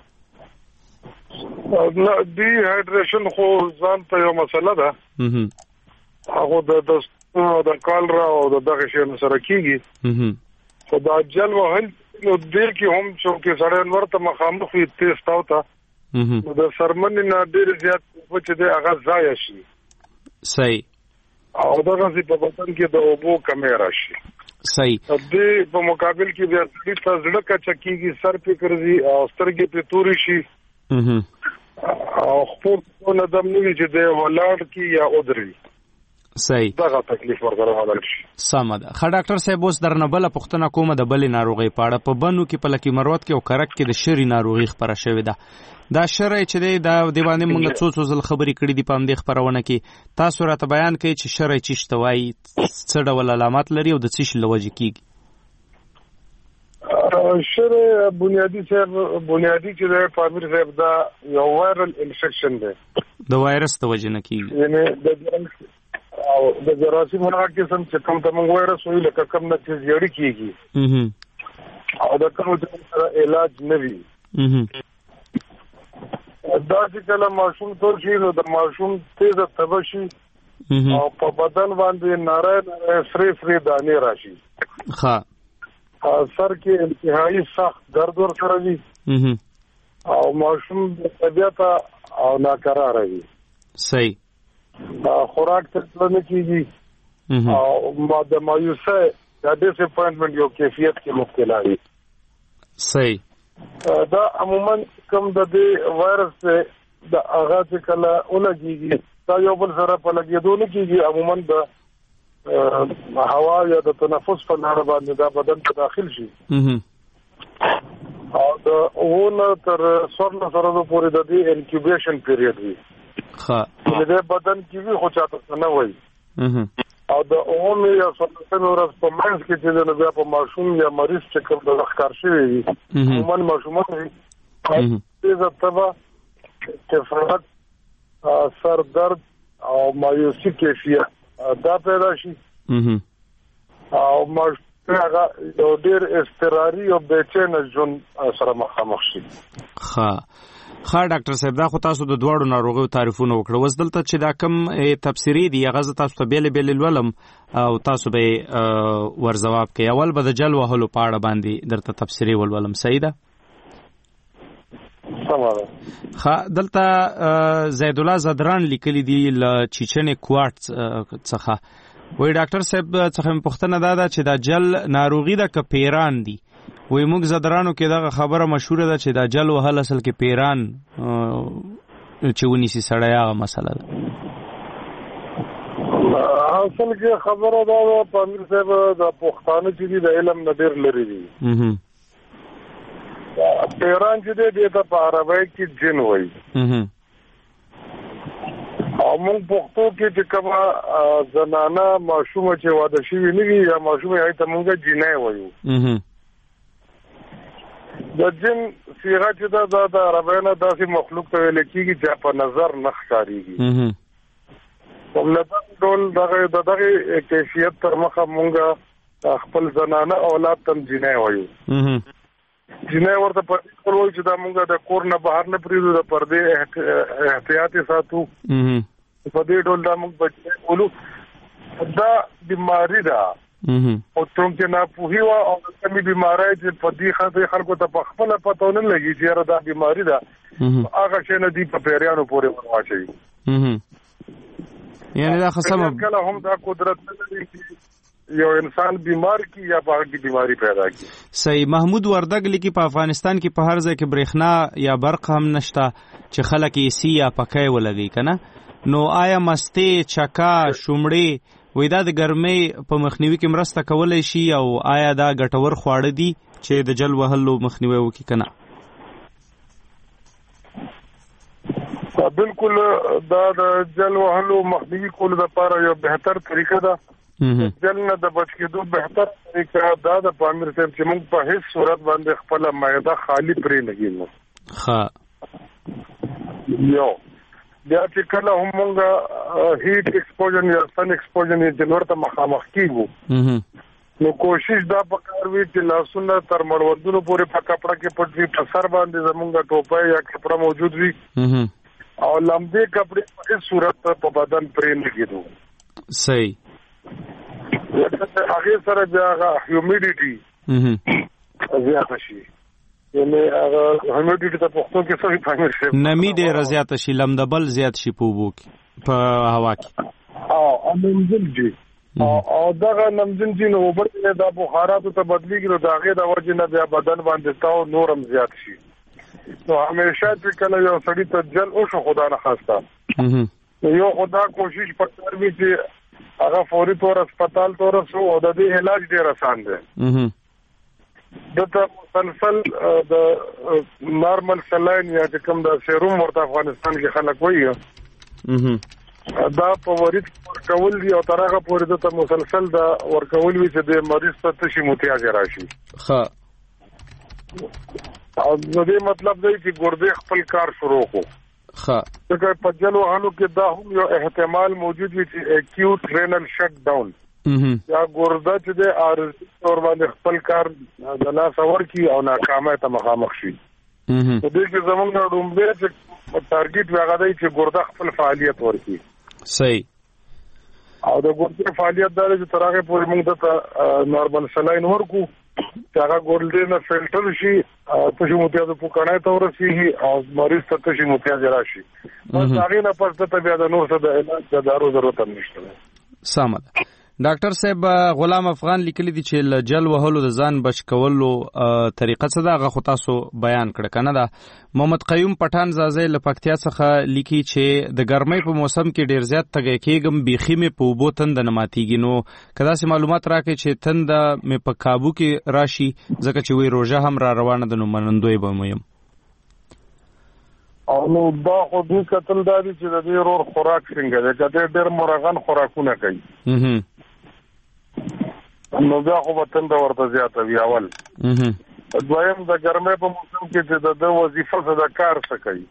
ډي هایډریشن خو ځان ته یو مسله ده هغه د کالرا او دغه شی سره کیږي خو دا جل وهل نو دې کې هم چې سړی ورته مخامخ وي تیز تاوته د سرمن نه ډیر زیات وچ دی هغه ځای شي صحیح او دغه په بدن کې د اوبو کمی راشي صحیح دې په مقابل کې بیا ستاسو زړه کا چکیږي سر په ګرځي او سترګې په توري شي او خپل نه دم نیږي چې د ولاړ کې یا اودري صحیح دغه تکلیف ورغره حالت شي سم ده. ډاکټر صاحب اوس درنه بل پښتنه کومه د بلې ناروغي پاړه په بنو کې په لکی مروت کې او کرک کې د شری ناروغي خبره شوې ده. دا شری چې دی دا د باندې موږ څو ځل خبرې کړې دي په همدې خبرونه کې تاسو راته بیان کړئ چې شری چیشته وایي څه ډول علامات لري او د څه شي له وجې کیږي؟ شری بنیادی چې پامیر صاحب دا یو وایرل انفیکشن دی د وایرس د وجې نه کیږي یعنی او د جراثیم هغه قسم چې کوم ته موږ وایرس وایو لکه کوم نه چې جوړی کیږي او د کوم سره علاج نه وي دا چې کله ماشوم تور شي نو د ماشوم تیزه تبه شي او په بدن باندې ناره فری دانې راشي سر کې انتهایی سخت درد ور سره وي او ماشوم د طبیعت او ناقراره وي صحیح خوراک ته نه کیږي او د مایوسه د ډیسپوینټمنت یو کیفیت کې مبتلا وي صحیح دا عموما کوم د دې وایرس د هغه چې کله ولګيږي دا یو بل سره په لګېدو نه کیږي عموما د هوا یا د تنفس په لاره باندې دا بدن ته داخل شي او د اون تر څورن سره پورې د دې انکیوبیشن پیریډ وي د بدن کې وي خو چاته نه وایي او د اون یا څورن ورځ په منځ کې چې د بیا په ماشوم یا مریض چې کوم د ښکار شوی وي عموما ماشومان تیزه تبه کفرت سر درد او مایوسی کیفیت دا پیدا شي او ماشوم هغه یو ډیر اضطراري او بېچینه ژوند سره مخامخ شي. ډاکټر صاحب دا خو تاسو د دواړو ناروغیو تعریفونه وکړه اوس دلته چې دا کوم تفسیري دي هغه زه تاسو ته بیلې لولم او تاسو به ورځواب کوئ. اول به د جل وهلو په اړه باندې درته تفسیري ولولم صحیح ده؟ دلته زید الله زدران لیکلي دي له چیچنې کوارټ څخه وایي ډاکټر صاحب څخه پوښتنه دا ده چې دا جل ناروغي ده که پیران دي؟ وی موږ زدرانو کې دغه خبره مشهوره ده چې دا جل وهل اصل کې پیران چې ونیسي سړی هغه مسله ده. اصل کې خبره ده پامیر صاحب د پښتانه چې دي د علم نه ډېر لري دي پیران چې دی ته په عربی کې جن وایي او موږ پښتو کې چې کومه زنانه ماشومه چې واده شوي نه وي یا ماشومه هغې ته موږ جینۍ وایو. د جن صيغه چې دا د عربی نه داسې مخلوق ته ویل کېږي چې په نظر نه ښکارېږي په مطلب ډول دغه کیفیت تر مخه موږ خپل زنانه اولاد ته جینۍ وایو. جینۍ ورته په خپل وایي چې دا موږ د کور نه بهر نه پرېږدو د پردې احتیاط یې ساتو په دې ډول دا موږ بچی ولو دا بیماری ده او څوک چې ناپوهي وه او کومې بیماری چې په دې خلکو ته په خپله پته ونه لګي چې یاره دا بیماري ده هغه شی نه دي په پیریانو پورې ور واچوي. یعنې دا ښه سمه کله هم دا قدرت نه لري چې یو انسان بیمار کی یا په هغه کې بیماری پیدا کی. صحیح. محمود وردګ لیکي په افغانستان کې په هر ځای کې برېښنا یا برق هم نشته چې خلک یې سی یا پکۍ ولګوي که نه نو آیا مستې چکا شومړې وای دا د ګرمۍ په مخنیوي کې مرسته کولی شي او آیا دا ګټور خواړه دي چې د جل وهلو مخنیوی وکړي که نه؟ بالکل دا د جل وهلو مخنیوي کولو لپاره یو بهتر طریقه ده. جل نه د بچ کېدو بهتر طریقه دا د پامیر صاحب چې موږ په هیڅ صورت باندې خپل معده خالی پرې نه کېږو. یو بیا چې کله هم موږ هیټ ایکسپوژر یا سن ایکسپوژر یې جنور ته مخامخ کېږو نو کوشش دا پکار وي چې لاسونه تر مړوندونو پورې په کپړه کې پټ وي، په سر باندې زمونږ ټوپۍ یا کپړه موجود وي او لمبې کپړې په هیڅ صورت په بدن پرې نه کېدو. صحیح. هغې سره بیا هغه هیومیډیټي زیاته شي، یعنې هغه هیومیډیټي ته پښتو کې څه پامیر شي، نمي ډېره زیاته شي، لمدبل زیات شي په اوبو کې، په هوا کې نمجنجي او دغه نمجنجي نو اوبه دا بخاراتو ته بدلېږي نو د هغې د وجې نه بیا بدن باندې تاو نورم زیات شي. نو همیشه چې کله یو سړي ته جل وشو خدا نه خواسته نو یو خدا کوشش پکار وي چې هغه فوري طور هسپتال ته ورسو او د دې علاج ډېر آسان دی. دته مسلسل د نارمل سلاین یا چې کوم د سیروم ورته افغانستان کې خلک وایي دا په وریډ ورکول دي او تر هغه پورې دته مسلسل دا ورکول وي چې د مریض ته تشي متیاج راشي. او نو دې مطلب دی چې ګردې خپل کار شروع کو. ځکه په جل وهلو کې دا هم یو احتمال موجود وي چې اکیوټ رینل شټ ډاون یا ګرده چې د عارضي طور باندې خپل کار د لاسه ورکړي او ناکامۍ ته مخامخ شي. په دې کې زموږ لومړی چې ټارګټ هغه دی چې ګرده خپل فعالیت ورکړي. صحیح. او د ګردې فعالیت دا دی چې تر هغې پورې موږ ته نارمل سلاین ورکړو چې هغه ګردې نه فلټر شي، تشي متیازو پوکڼۍ ته ورسېږي او مریض ته تشي متیاز راشي. بس هغې نه پس دته بیا د نور څه د علاج د دارو ضرورت هم نشته. سمه ده. ډاکټر صاحب غلام افغان لیکلی دي چې جل وهلو د ځان بچ کولو طریقه څه ده، هغه خو تاسو بیان کړه کنه ده. محمد قیوم پټان زازی له پکتیا څخه لیکي چې د ګرمۍ په موسم کې ډیر زیات تږی کېږم، بیخي مې په اوبو تند نه ماتېږي. نو که داسې معلومات راکړئ چې تنده مې په کابو کې راشي ځکه چې وایي روژه هم را روانه ده نو منندوی به مې یم. او نو دا خو دوی کتل دا دي چې د دې رور خوراک څنګه دی، که دی ډېر مرغن خوراکونه کوي نو بیا خو به تنده ورته زیاته وي. اول دویم د ګرمۍ په موسم کې چې د وظیفه څه د کار څه کوي،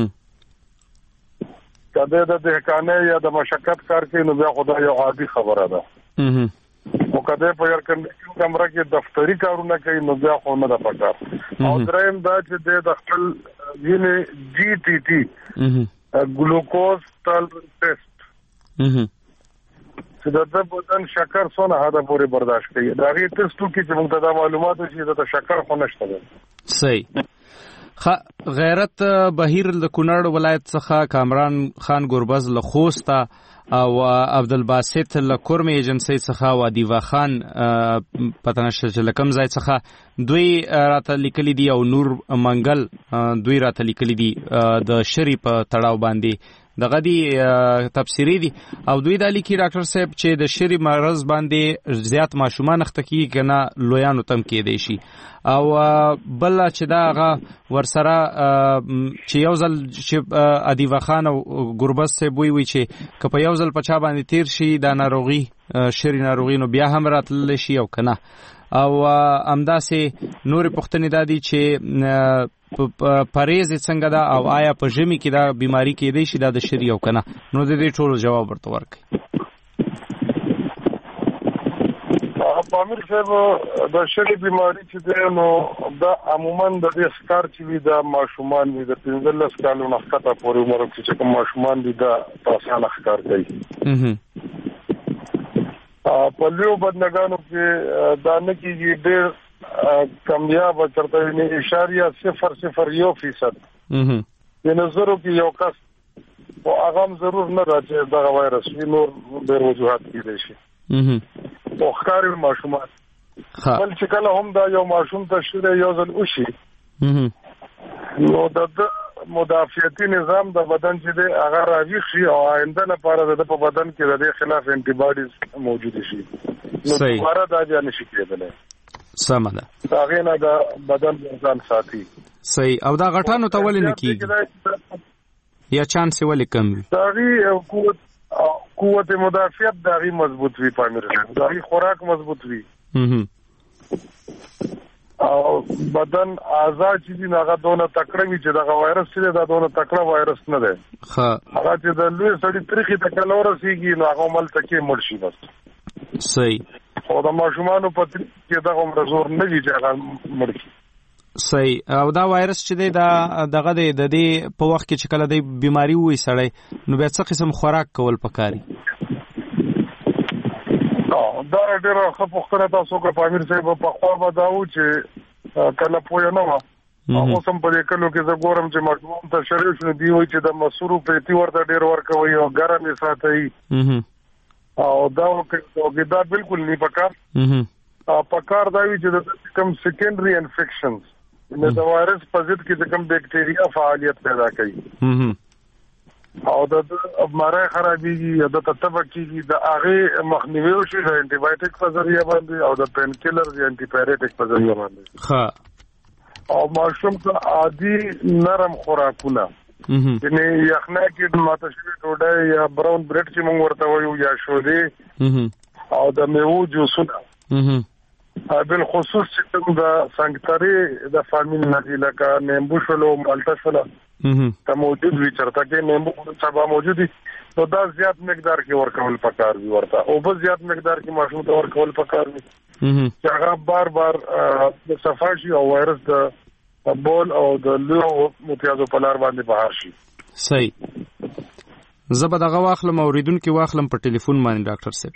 که دی د دهقانۍ یا د مشقت کار کوي نو بیا خو دا یو عادي خبره ده. او که دی په ایر کنډیشن کمره کې دفتري کارونه کوي نو بیا خو نه ده پکار. او دریم دا چې دی د خپل ځینې GTT ګلوکوز ټالرنس ټیسټ چې د بدن شکر څونه حده پورې برداشت کوي د هغې ټیسټ وکړي چې موږ ته دا معلومات وشي د شکر خو نشته دی. صحیح. غیرت بهیر د کونړ ولایت څخه، کامران خان ګربز له خوسته او عبدالباسط له کورمې ایجنسۍ څخه او دیوا خان پته نشته چې له کوم ځای څخه دوی راته لیکلي دي او نور منګل دوی راته لیکلي دي د شری په تړاو باندې دغه دی تفسیری دي او دوی دا لیکي ډاکټر صاحب چې د شری مرض باندې زیات ماشومان اخته کیږي کنه لویانو تم کېدی شي او بل چې دا هغه ورسره چې یو ځل چې ادیوا خان او ګربز صاحب وی چې که په یو ځل په چا باندې تیر شي دا ناروغي شری ناروغي نو بیا هم راتللی شي او کنه او همداسې نورې پوښتنې دا دي چې پریز څنګه دا او آیا په ژمي کې دا بیماری کېدی شي دا د شری او کنه نو د دې ټولو جواب ورته ورکړي. پامیر صاحب د شری بیماری چې دی نو دا عموما د دې ښکار چې وي دا ماشومان وي د 15 کالو نه ښکته پورې عمر چې کوم ماشومان دي دا په اسانه ښکار کوي. په لویو بدنګانو کې دا نه کېږي ډېر کامیاب چرته نه 0.001% د نظرو کې یو کس او هغه ضرور نه راځي دا وایرس وی نور ډېر وجوهات کېدای شي او ښکار ماشومان بل چې کله هم دا یو ماشوم ته شری یو ځل وشي نو د مدافعتي نظام د بدن چې دی هغه راویښ شي او آینده لپاره د په بدن کې د دې خلاف انټي باډیز موجود شي نو دوباره دا بیا نشي کېدلی. سمه ده. هغې نه د بدن ځان ساتي. صحیح. او دا غټانو ته ولې نه کېږي؟ یا چانس ولې کم وي؟ داغي قوت مدافعت داغي مضبوط وي پامیر داغي خوراک مضبوط وي او بدن اعضاء چې دي هغه دونه تکړه وي چې دا وایرس چې دا دونه تکړه وایرس نه ده هغه چې د لوی سړي تاریخي تکلور سیږي نو هغه مل تکي مرشي بس صحیح او د ماشومان په کې دا عمر زور نه وي چې هغه مرشي صحیح او دا وایرس چې دی دا دغه د دې په وخت کې چې کله د بیماری وي سړی نو بیا څه قسم خوراک کول پکاري؟ دا ډېر ښه پوښتنه تاسو کوله پامیر صاحب په خوا به دا و چې کله پوه نه وه اوس هم په دې کلو کې زه ګورم چې ماشومان ته شریف نو دی وایي چې د مسورو پیتي ورته ډېر ورکوي او ګرم یې ساتئ او دا بالکل نه پکار پکار دا وي چې د کم سیکنډري انفیکشنز د وایرس په ضد کې د کم بیکټیریا فعالیت پیدا کوي او د مړی خرابېږي یا د تبه کېږي د هغې مخنیوي وشي د انټي بایوټیک په ذریعه باندې او د پین کیلر د انټي پیریټک په ذریعه باندې او ماشوم ته عادي نرم خوراکونه یعنې یخنۍ کې ماته شوې ډوډۍ یا براون بریډ چې موږ ورته وایو یا شودې او د میوو جوسونه بالخصوص چې کوم د سنګتري د فامیل نه دي لکه نیمبو شولو مالټه شوله ته موجود وي چرته کې نیمبو سبا موجود دي نو دا زیات مقدار کې ورکول پکار وي ورته او به زیات مقدار کې ماشوم ته ورکول پکار وي چې هغه بار د صفاشي او وایرس د بول او د لو متیازو په لار باندې بهر شي. صحیح. زه به دغه واخلم اوریدونکو واخلم په ټلیفون باندې ډاکټر صاحب.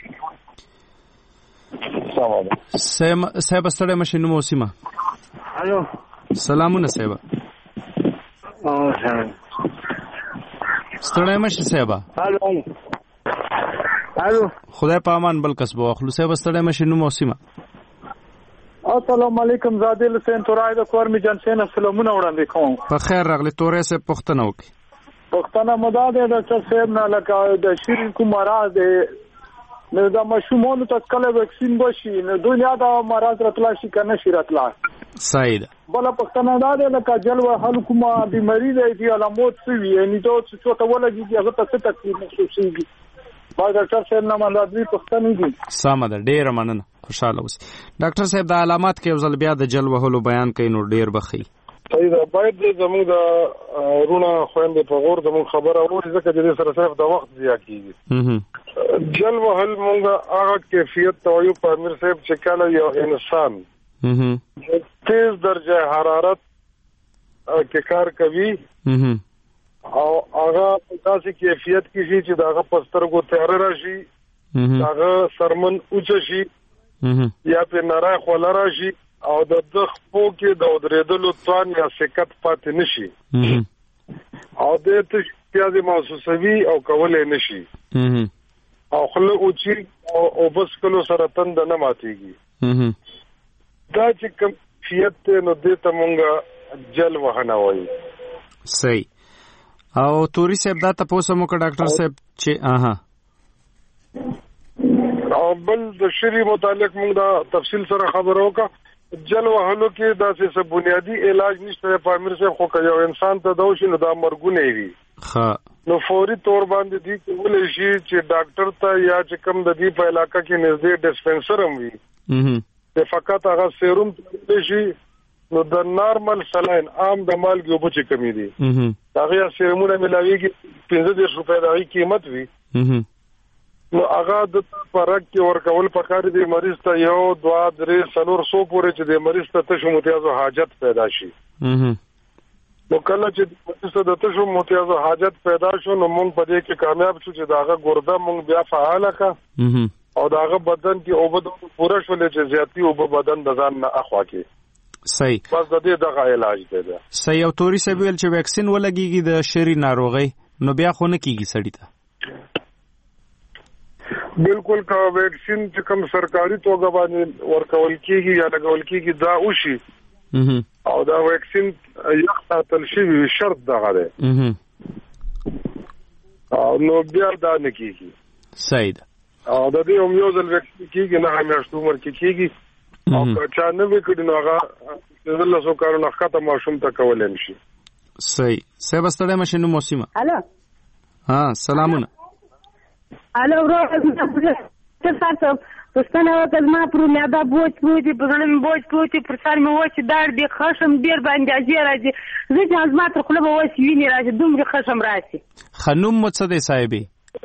صاحب ستړی مشه نو موسیما. الو. سلامونه صاحب. ستړی مشه صاحب. الو. الو. خدای په امان بل کس به واخلو صاحب ستړی مشه نو موسیما. السلام علیکم زادل حسین تورای د کورمی جان سین سلامونه وړاندې کوم. په خیر راغلی تورې سه پښتنه وکي. پښتنه مدا د ډاکټر صاحب نه لکه د شیرین کومارا د نو دا مشمون ته کله ویکسین بشي نو دنیا دا مرز راتلا شي کنه شي راتلا. صحیح ده. بل پښتنه دا د لکه جلوه حلقومه بیماری دی علامات سوي یعنی دا څه ته ولګي هغه ته څه تکلیف محسوسيږي. با ډاکټر صاحب نه مندوی پښتنه دي. سمه ده ډیره مننه. خوشاله اوسئ. ډاکټر صاحب د علامات کې یو ځل بیا د جل وهلو بیان کین نو ډیر بخي. صحیح ده. باید زموږ د رونه خويندې په غور زموږ خبره اوري ځکه چې سره صرف د وخت ضایع کیږي. جل وهل مونږ هغه کیفیت توایو په امیر صاحب چې کله یو انسان تیز درجه حرارت کې کار کوي او هغه تاسو کیفیت کې شي چې داغه پسترګو تیار راشي داغه سرمن اوچ شي یا په نارای خول راشي او د خپو کې د درېدلو توان یا سکت پاتې نشي او د پیازي محسوسوي او کولای نشي او خلک اوچی او بس کلو سره تند نه ماتيږي دا چې کیفیت نو دې ته مونږه جل وهنه وایي. صحیح. او توري صاحب دا تاسو مو کا ډاکټر صاحب چې او بل د شری متعلق موږ دا تفصیل سره خبرو کا جل وهلو کې دا څه بنیادی علاج نشته په امیر صاحب خو یو انسان ته دوشي نو دا مرګونه وي نو فوري تور باندې دي کولای شي چې ډاکټر ته یا چې کوم د دې په علاقې کې نږدې ډسپنسر هم وي چې فقط هغه سیروم ته شي نو د نارمل سلاین عام د مالګي او بچ کمی دي هغه سیرومونه ملاويږي 15 روپے د قیمت وي نو هغه د فرق کې ورکول پکار دي مریض ته یو 2 3 400 پورې چې د مریض ته تشو متیازو حاجت پیدا شي نو کله چې مریض ته د تشو متیازو حاجت پیدا شو نو موږ په دې کې کامیاب شو چې داغه ګرده موږ بیا فعاله کا او داغه بدن کې اوبه پوره شولې چې زیاتی اوبه بدن د ځان نه اخوا کې. صحیح. بس د دې دغه علاج دی. صحیح. او توري صاحب ویل چې ویکسین ولګيږي د شری ناروغي نو بیا خو نه کیږي سړی ته. بالکل کا ویکسین چې کوم سرکاري توګه باندې ورکول کیږي یا لګول کیږي دا وشي او دا ویکسین یو ساتل شي شرط دغه دی او نو بیا دا نه کیږي. صحیح ده. او د دې هم یو ځل ویکسین کیږي نه همیشته عمر کې کیږي او چا نه وکړي نو هغه د لاسو کارونه ختم ماشوم ته کولای شي. صحیح صاحب ستړی مشه نو موسیما الو ها سلامونه الو ورو تاسو پښتنه وکړه پر میاده بوج بوج په غنم بوج بوج پر سر مې وچ دار دي خشم ډیر باندې اجي راځي زه چې ازما تر خپل وس ویني راځي دومره خشم راځي خنوم مڅ دی صاحبې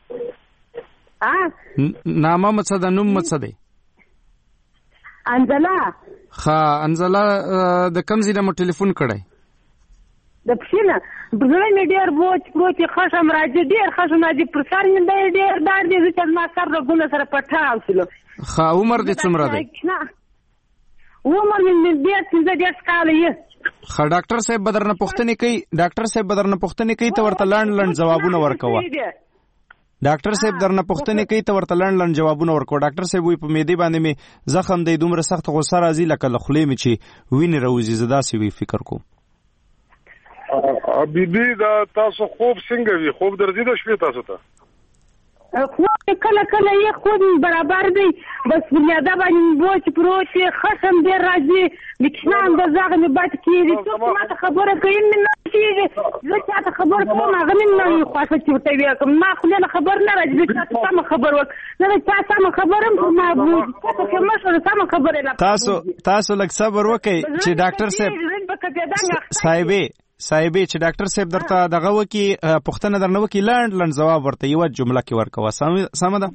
نامه مڅ د نوم مڅ دی انزلا انزلا د کوم ځای نه ټلیفون کړی د پښینه بزړه مې ډیر بوج بوج خشم راځي ډیر خشم راځي پر سر مې ډیر دار دي چې ازما سر رګونه سره پټاو شلو عمر دې څومره دی عمر مې ډیر کال یې ډاکټر صاحب بدرنه پوښتنه کوي ته ورته لاند جوابونه ورکوه ډاکټر صاحب درنه پوښتنه کوي ته ورته لاند جوابونه ورکوه ډاکټر صاحب وي په معدې باندې مې زخم دی دومره سخت غوسه راځي لکه له خولې مې چې وینې راوځي زه داسې وي فکر کوم بیبي دا تاسو خوب څنګه وي خوب درځي د شپې تاسو ته خوب کله کله یې خوب برابر دی بس بنیاده باندې بوج پروت خشم ډیر راځي لکشنان د زاغ مې بد کیږي څوک ما ته خبره کوي مې نه کیږي زه چاته خبر کوم هغه مې نه خوښه چې ته بیا کوم ما خو نه خبر نه راځي چې تاسو خبر ورک نه چا سم خبرم ما بوج تاسو کوم څه سم خبره نه تاسو لږ صبر وکئ چې ډاکټر صاحب صاحبې چې ډاکټر صاحب درته دغه وکي پوښتنه درنه وکي لاند جواب ورته یو جمله کې ورکوه سمه ده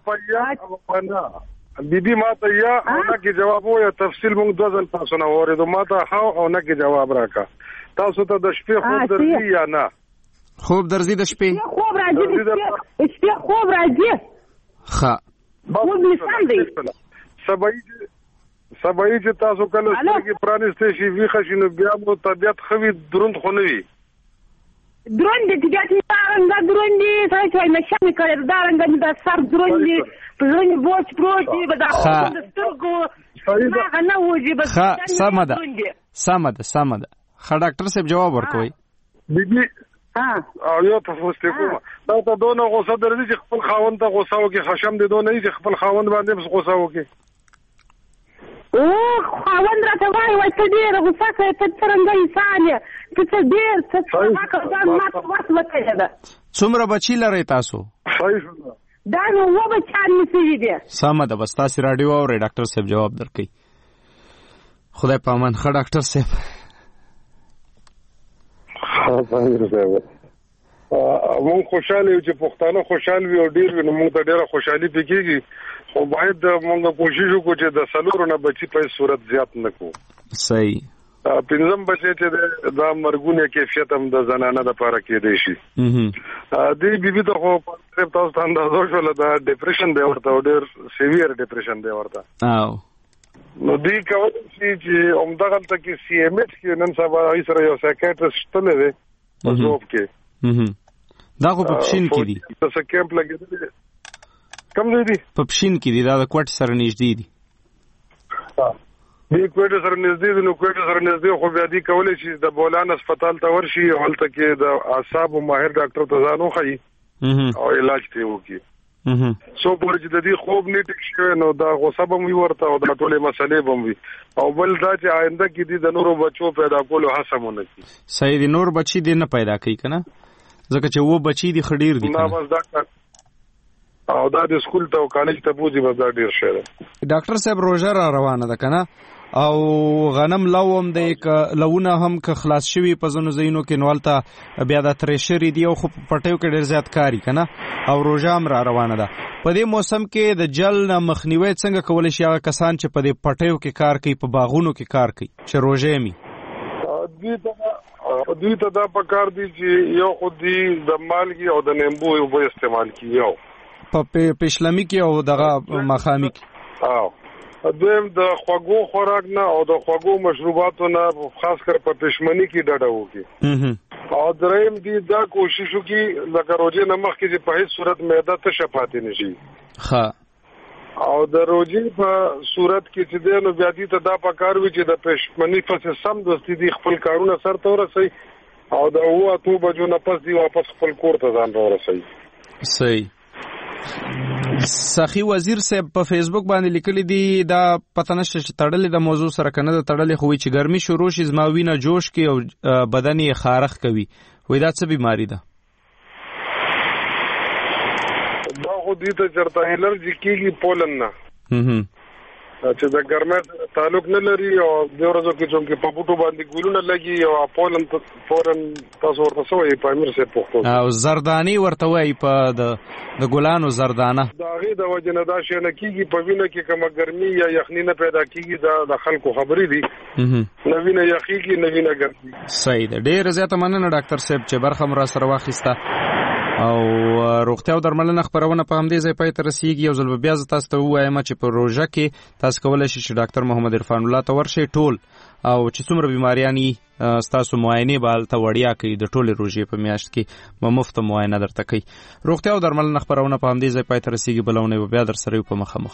بیبي ما ته یا او نه کې جواب وو یا تفصیل موږ دوه ځل تاسو نه اوریدو ما ته هاو او نه کې جواب راکا تاسو ته د شپې خوب درځي یا نه خوب درځي د شپې خوب راځي شپې خوب راځي ښه خوب نشم دی سبایی چې تاسو کله سترګې پرانیستې شي ویښه شي نو بیا مو طبیعت ښه وي دروند خو نه وي دروند دي طبیعت مې دارنګه دروند دي سړی چې نشه مې کړی دارنګه مې د سر دروند دي په زړه مې بوج پروت دي به د سترګو هغه نه وځي بس سمه ده ښه ډاکټر صاحب جواب ورکوئ بیبي او یو تاسو کومه دا ته دونه غوسه درځي چې خپل خاوند ته غوسه وکړي خشم دې دونه چې خپل خاوند باندې غوسه وکړي خاوند راته وایي ته ډېره غوسه کوې ته څرنګه انسان یې ته څه ډېر څه ما ته وس وکړې ده څومره بچي لرئ تاسو دا نو اووه بچیان مې سوي دي سمه ده بس تاسې راډیو اورئ ډاکټر صاحب جواب درکوي خدای په امان ښه ډاکټر صاحب مونږ خوشاله یو چې پښتانه خوشحال وي او ډېر وي نو مونږ ته ډېره خوشحالي پکېږي خو باید مونږ کوشش وکړو چې د څلورو نه بچي په صورت زیات نه کړو صحیح پنځم بچی چې دا مرګونه کیفیت هم د زنانه لپاره کېدای شي دې بیبي ته خو تاسو ته اندازه شول دا ډیپریشن دی ورته ډېر سیویر ډیپریشن دی ورته نو دې کولای شي چې همدغه ته کې سی ام ایچ کې نن سبا یې سره یو سایکیاټریسټ شته دی په ځوب کې دا خو په پښین کې دي تاسو کیمپ لګیدل کوم ځای دی په پښین کې دي دا د کوټ سره نږدې دي دې کوټ سره نږدې دي نو کوټ سره نږدې خو بیا دې کولای شي د بولان هسپتال ته ورشي هلته کې د اعصاب ماهر ډاکټر ته ځانو خي او علاج ته وکړي سو پورې چې د دې خوب نه ټیک شوی نو دا غوسه به وي ورته او دا ټولې مسلې به وي او بل دا چې آینده کې دې د نورو بچو پیدا کولو هڅه مونږ کوي صحیح دي نور بچي دې نه پیدا کوي کنه ځکه چې و بچي دي خډیر دي نه بس دا او دا د سکول ته او کالج ته بوزي بس دا ډیر شه ډاکټر صاحب روزه را روانه ده کنه او غنم لوم د یک لونه هم که خلاص شوی په زونو زینو کې نوالته بیا د ترشری دی او خو پټیو کې ډیر زیات کاری کنه او روزه هم را روانه ده په دې موسم کې د جل نه مخنیوي څنګه کولای شي هغه کسان چې په دې پټیو کې کار کوي په باغونو کې کار کوي چې روزه می دوی ته دا پکار دي چې یو خو دی د مالګي او د نیمبو یو استعمال کیو په پښلمی کې او دغه مخامی کې دویم د خواږو خوراک نه او د خواږو مشروباتو نه خاص کر په پښمنی کې ډډه وکړي او دریم دی دا کوشش وکړي لکه روزه نه مخکې چې په هیڅ صورت معده ته شفاته نشي او د روزي په صورت کې چې دنو بیا دي ته دا پکار وي چې د پښمنی پس سم دوستي دي خپل کارونه سره ورسي او د 8 بجو نه پس دی واپس خپل کور ته ځان ورسي صحیح سخی وزیر صاحب په فیسبوک باندې لیکلی دی دا پته نشته چې تړلې د موضوع سره کنه د تړلې خو چې ګرمي شروع شي زما وینه جوش کې او بدن یې خارخ کوي وای دا څه بیماری ده دا خو دې ته چرته الرجی کیږي پولن نه چې د ګرمۍ تعلق نه لري او د ورځو کې چې په بوټو باندې ګولونه لګي او پولن فورن تاسو ورته سوې په امیر سره پوښتنه او زردانی ورته وای په د ګلانو زردانه دا غي د وجنه دا شي نه کیږي په وینه کې کوم ګرمي یا یخني نه پیدا کیږي دا د خلکو خبرې دي نوینه یخیږي نوینه ګرمي صحیح ده ډیر زیاته مننه ډاکټر صاحب چې برخه مر سره واخیسته او روغتیا او درملنه خبرونه په همدې ځای پای ته رسیږي یو ځل بیا تاسو ته وایم چې په روژه کې تاسو کولای شئ چې ډاکټر محمد عرفان الله ته ورشئ ټول او چې څومره بیماریانی تاسو معاینه بالته وړیا کوي د ټوله روژې په میاشت کې مفت معاینه درته کوي روغتیا او درملنه خبرونه په همدې ځای پای ته رسیږي بلونه بیا در سره په مخامخ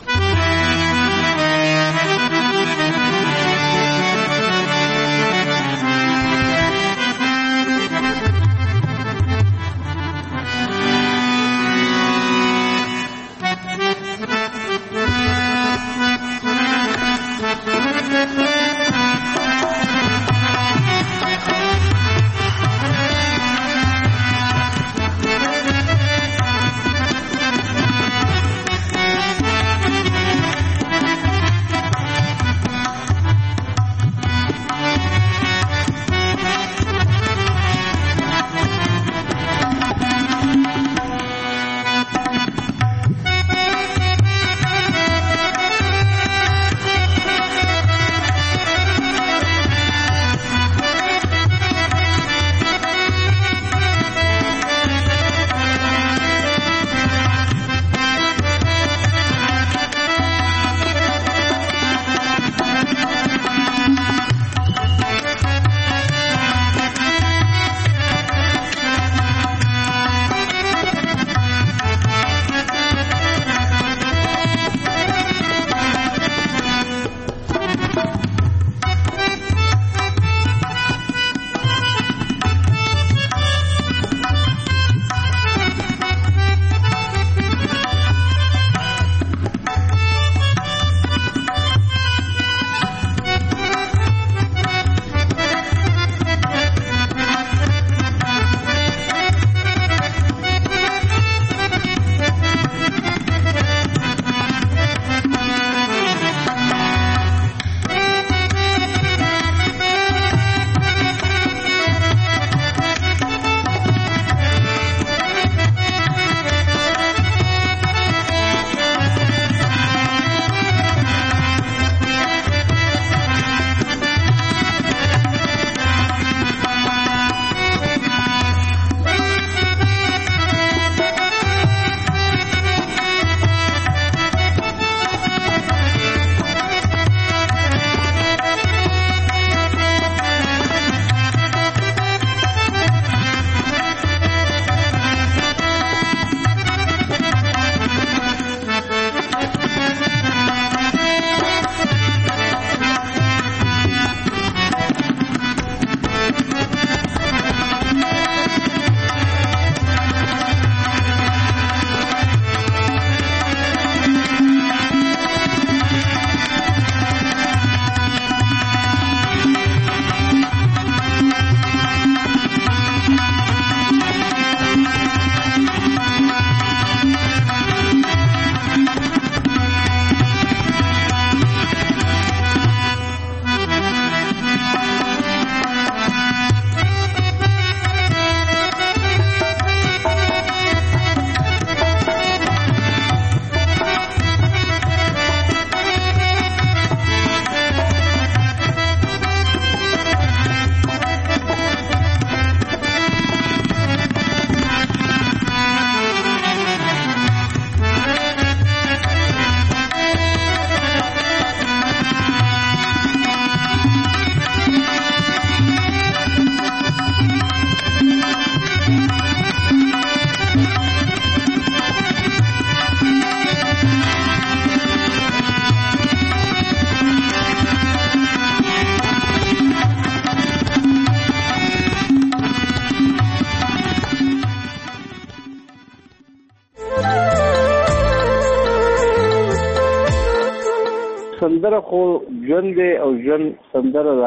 سندره خو ژوند دی او ژوند سندره ده.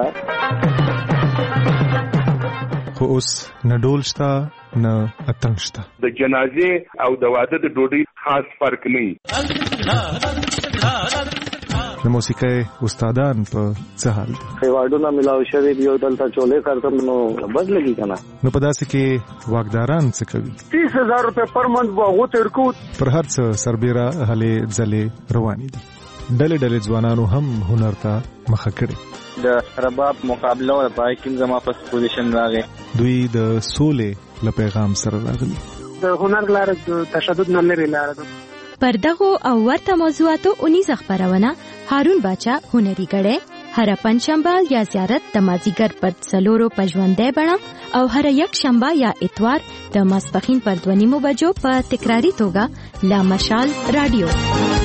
خو اوس نه ډول شته نه اتڼ شته. د جنازې او د واده د ډوډۍ خاص فرق نه وي. د موسیقۍ استادان په څه حال دي؟ ایوارډونه ملاو شوي دي او دلته چولې کارتم نو بد لګي کنه. نو په داسې کې واکداران څه کوي؟ 30,000 روپے پر منت باغو تیر کو. پر هر څه سربېره هلې ځلې روانې دي. ډلې ډلې ځوانانو هم هنر ته مخه کړي. د رباب مقابله او پای کې زما په پوزیشن راغی. دوی د سولې له پیغام سره راغلي. د هنر لار د تشدد نه لري لار ده. پر دغه او ورته موضوعاتو 19 خبرونه هارون باچا هنري غړې هر پنځشنبه یا زیارت د مازیګر پر څلورو پژوندې بڼه او هر یک شنبه یا اتوار د ماسپخین پر 2:30 بجو په تکراری توګه لا مشال رادیو.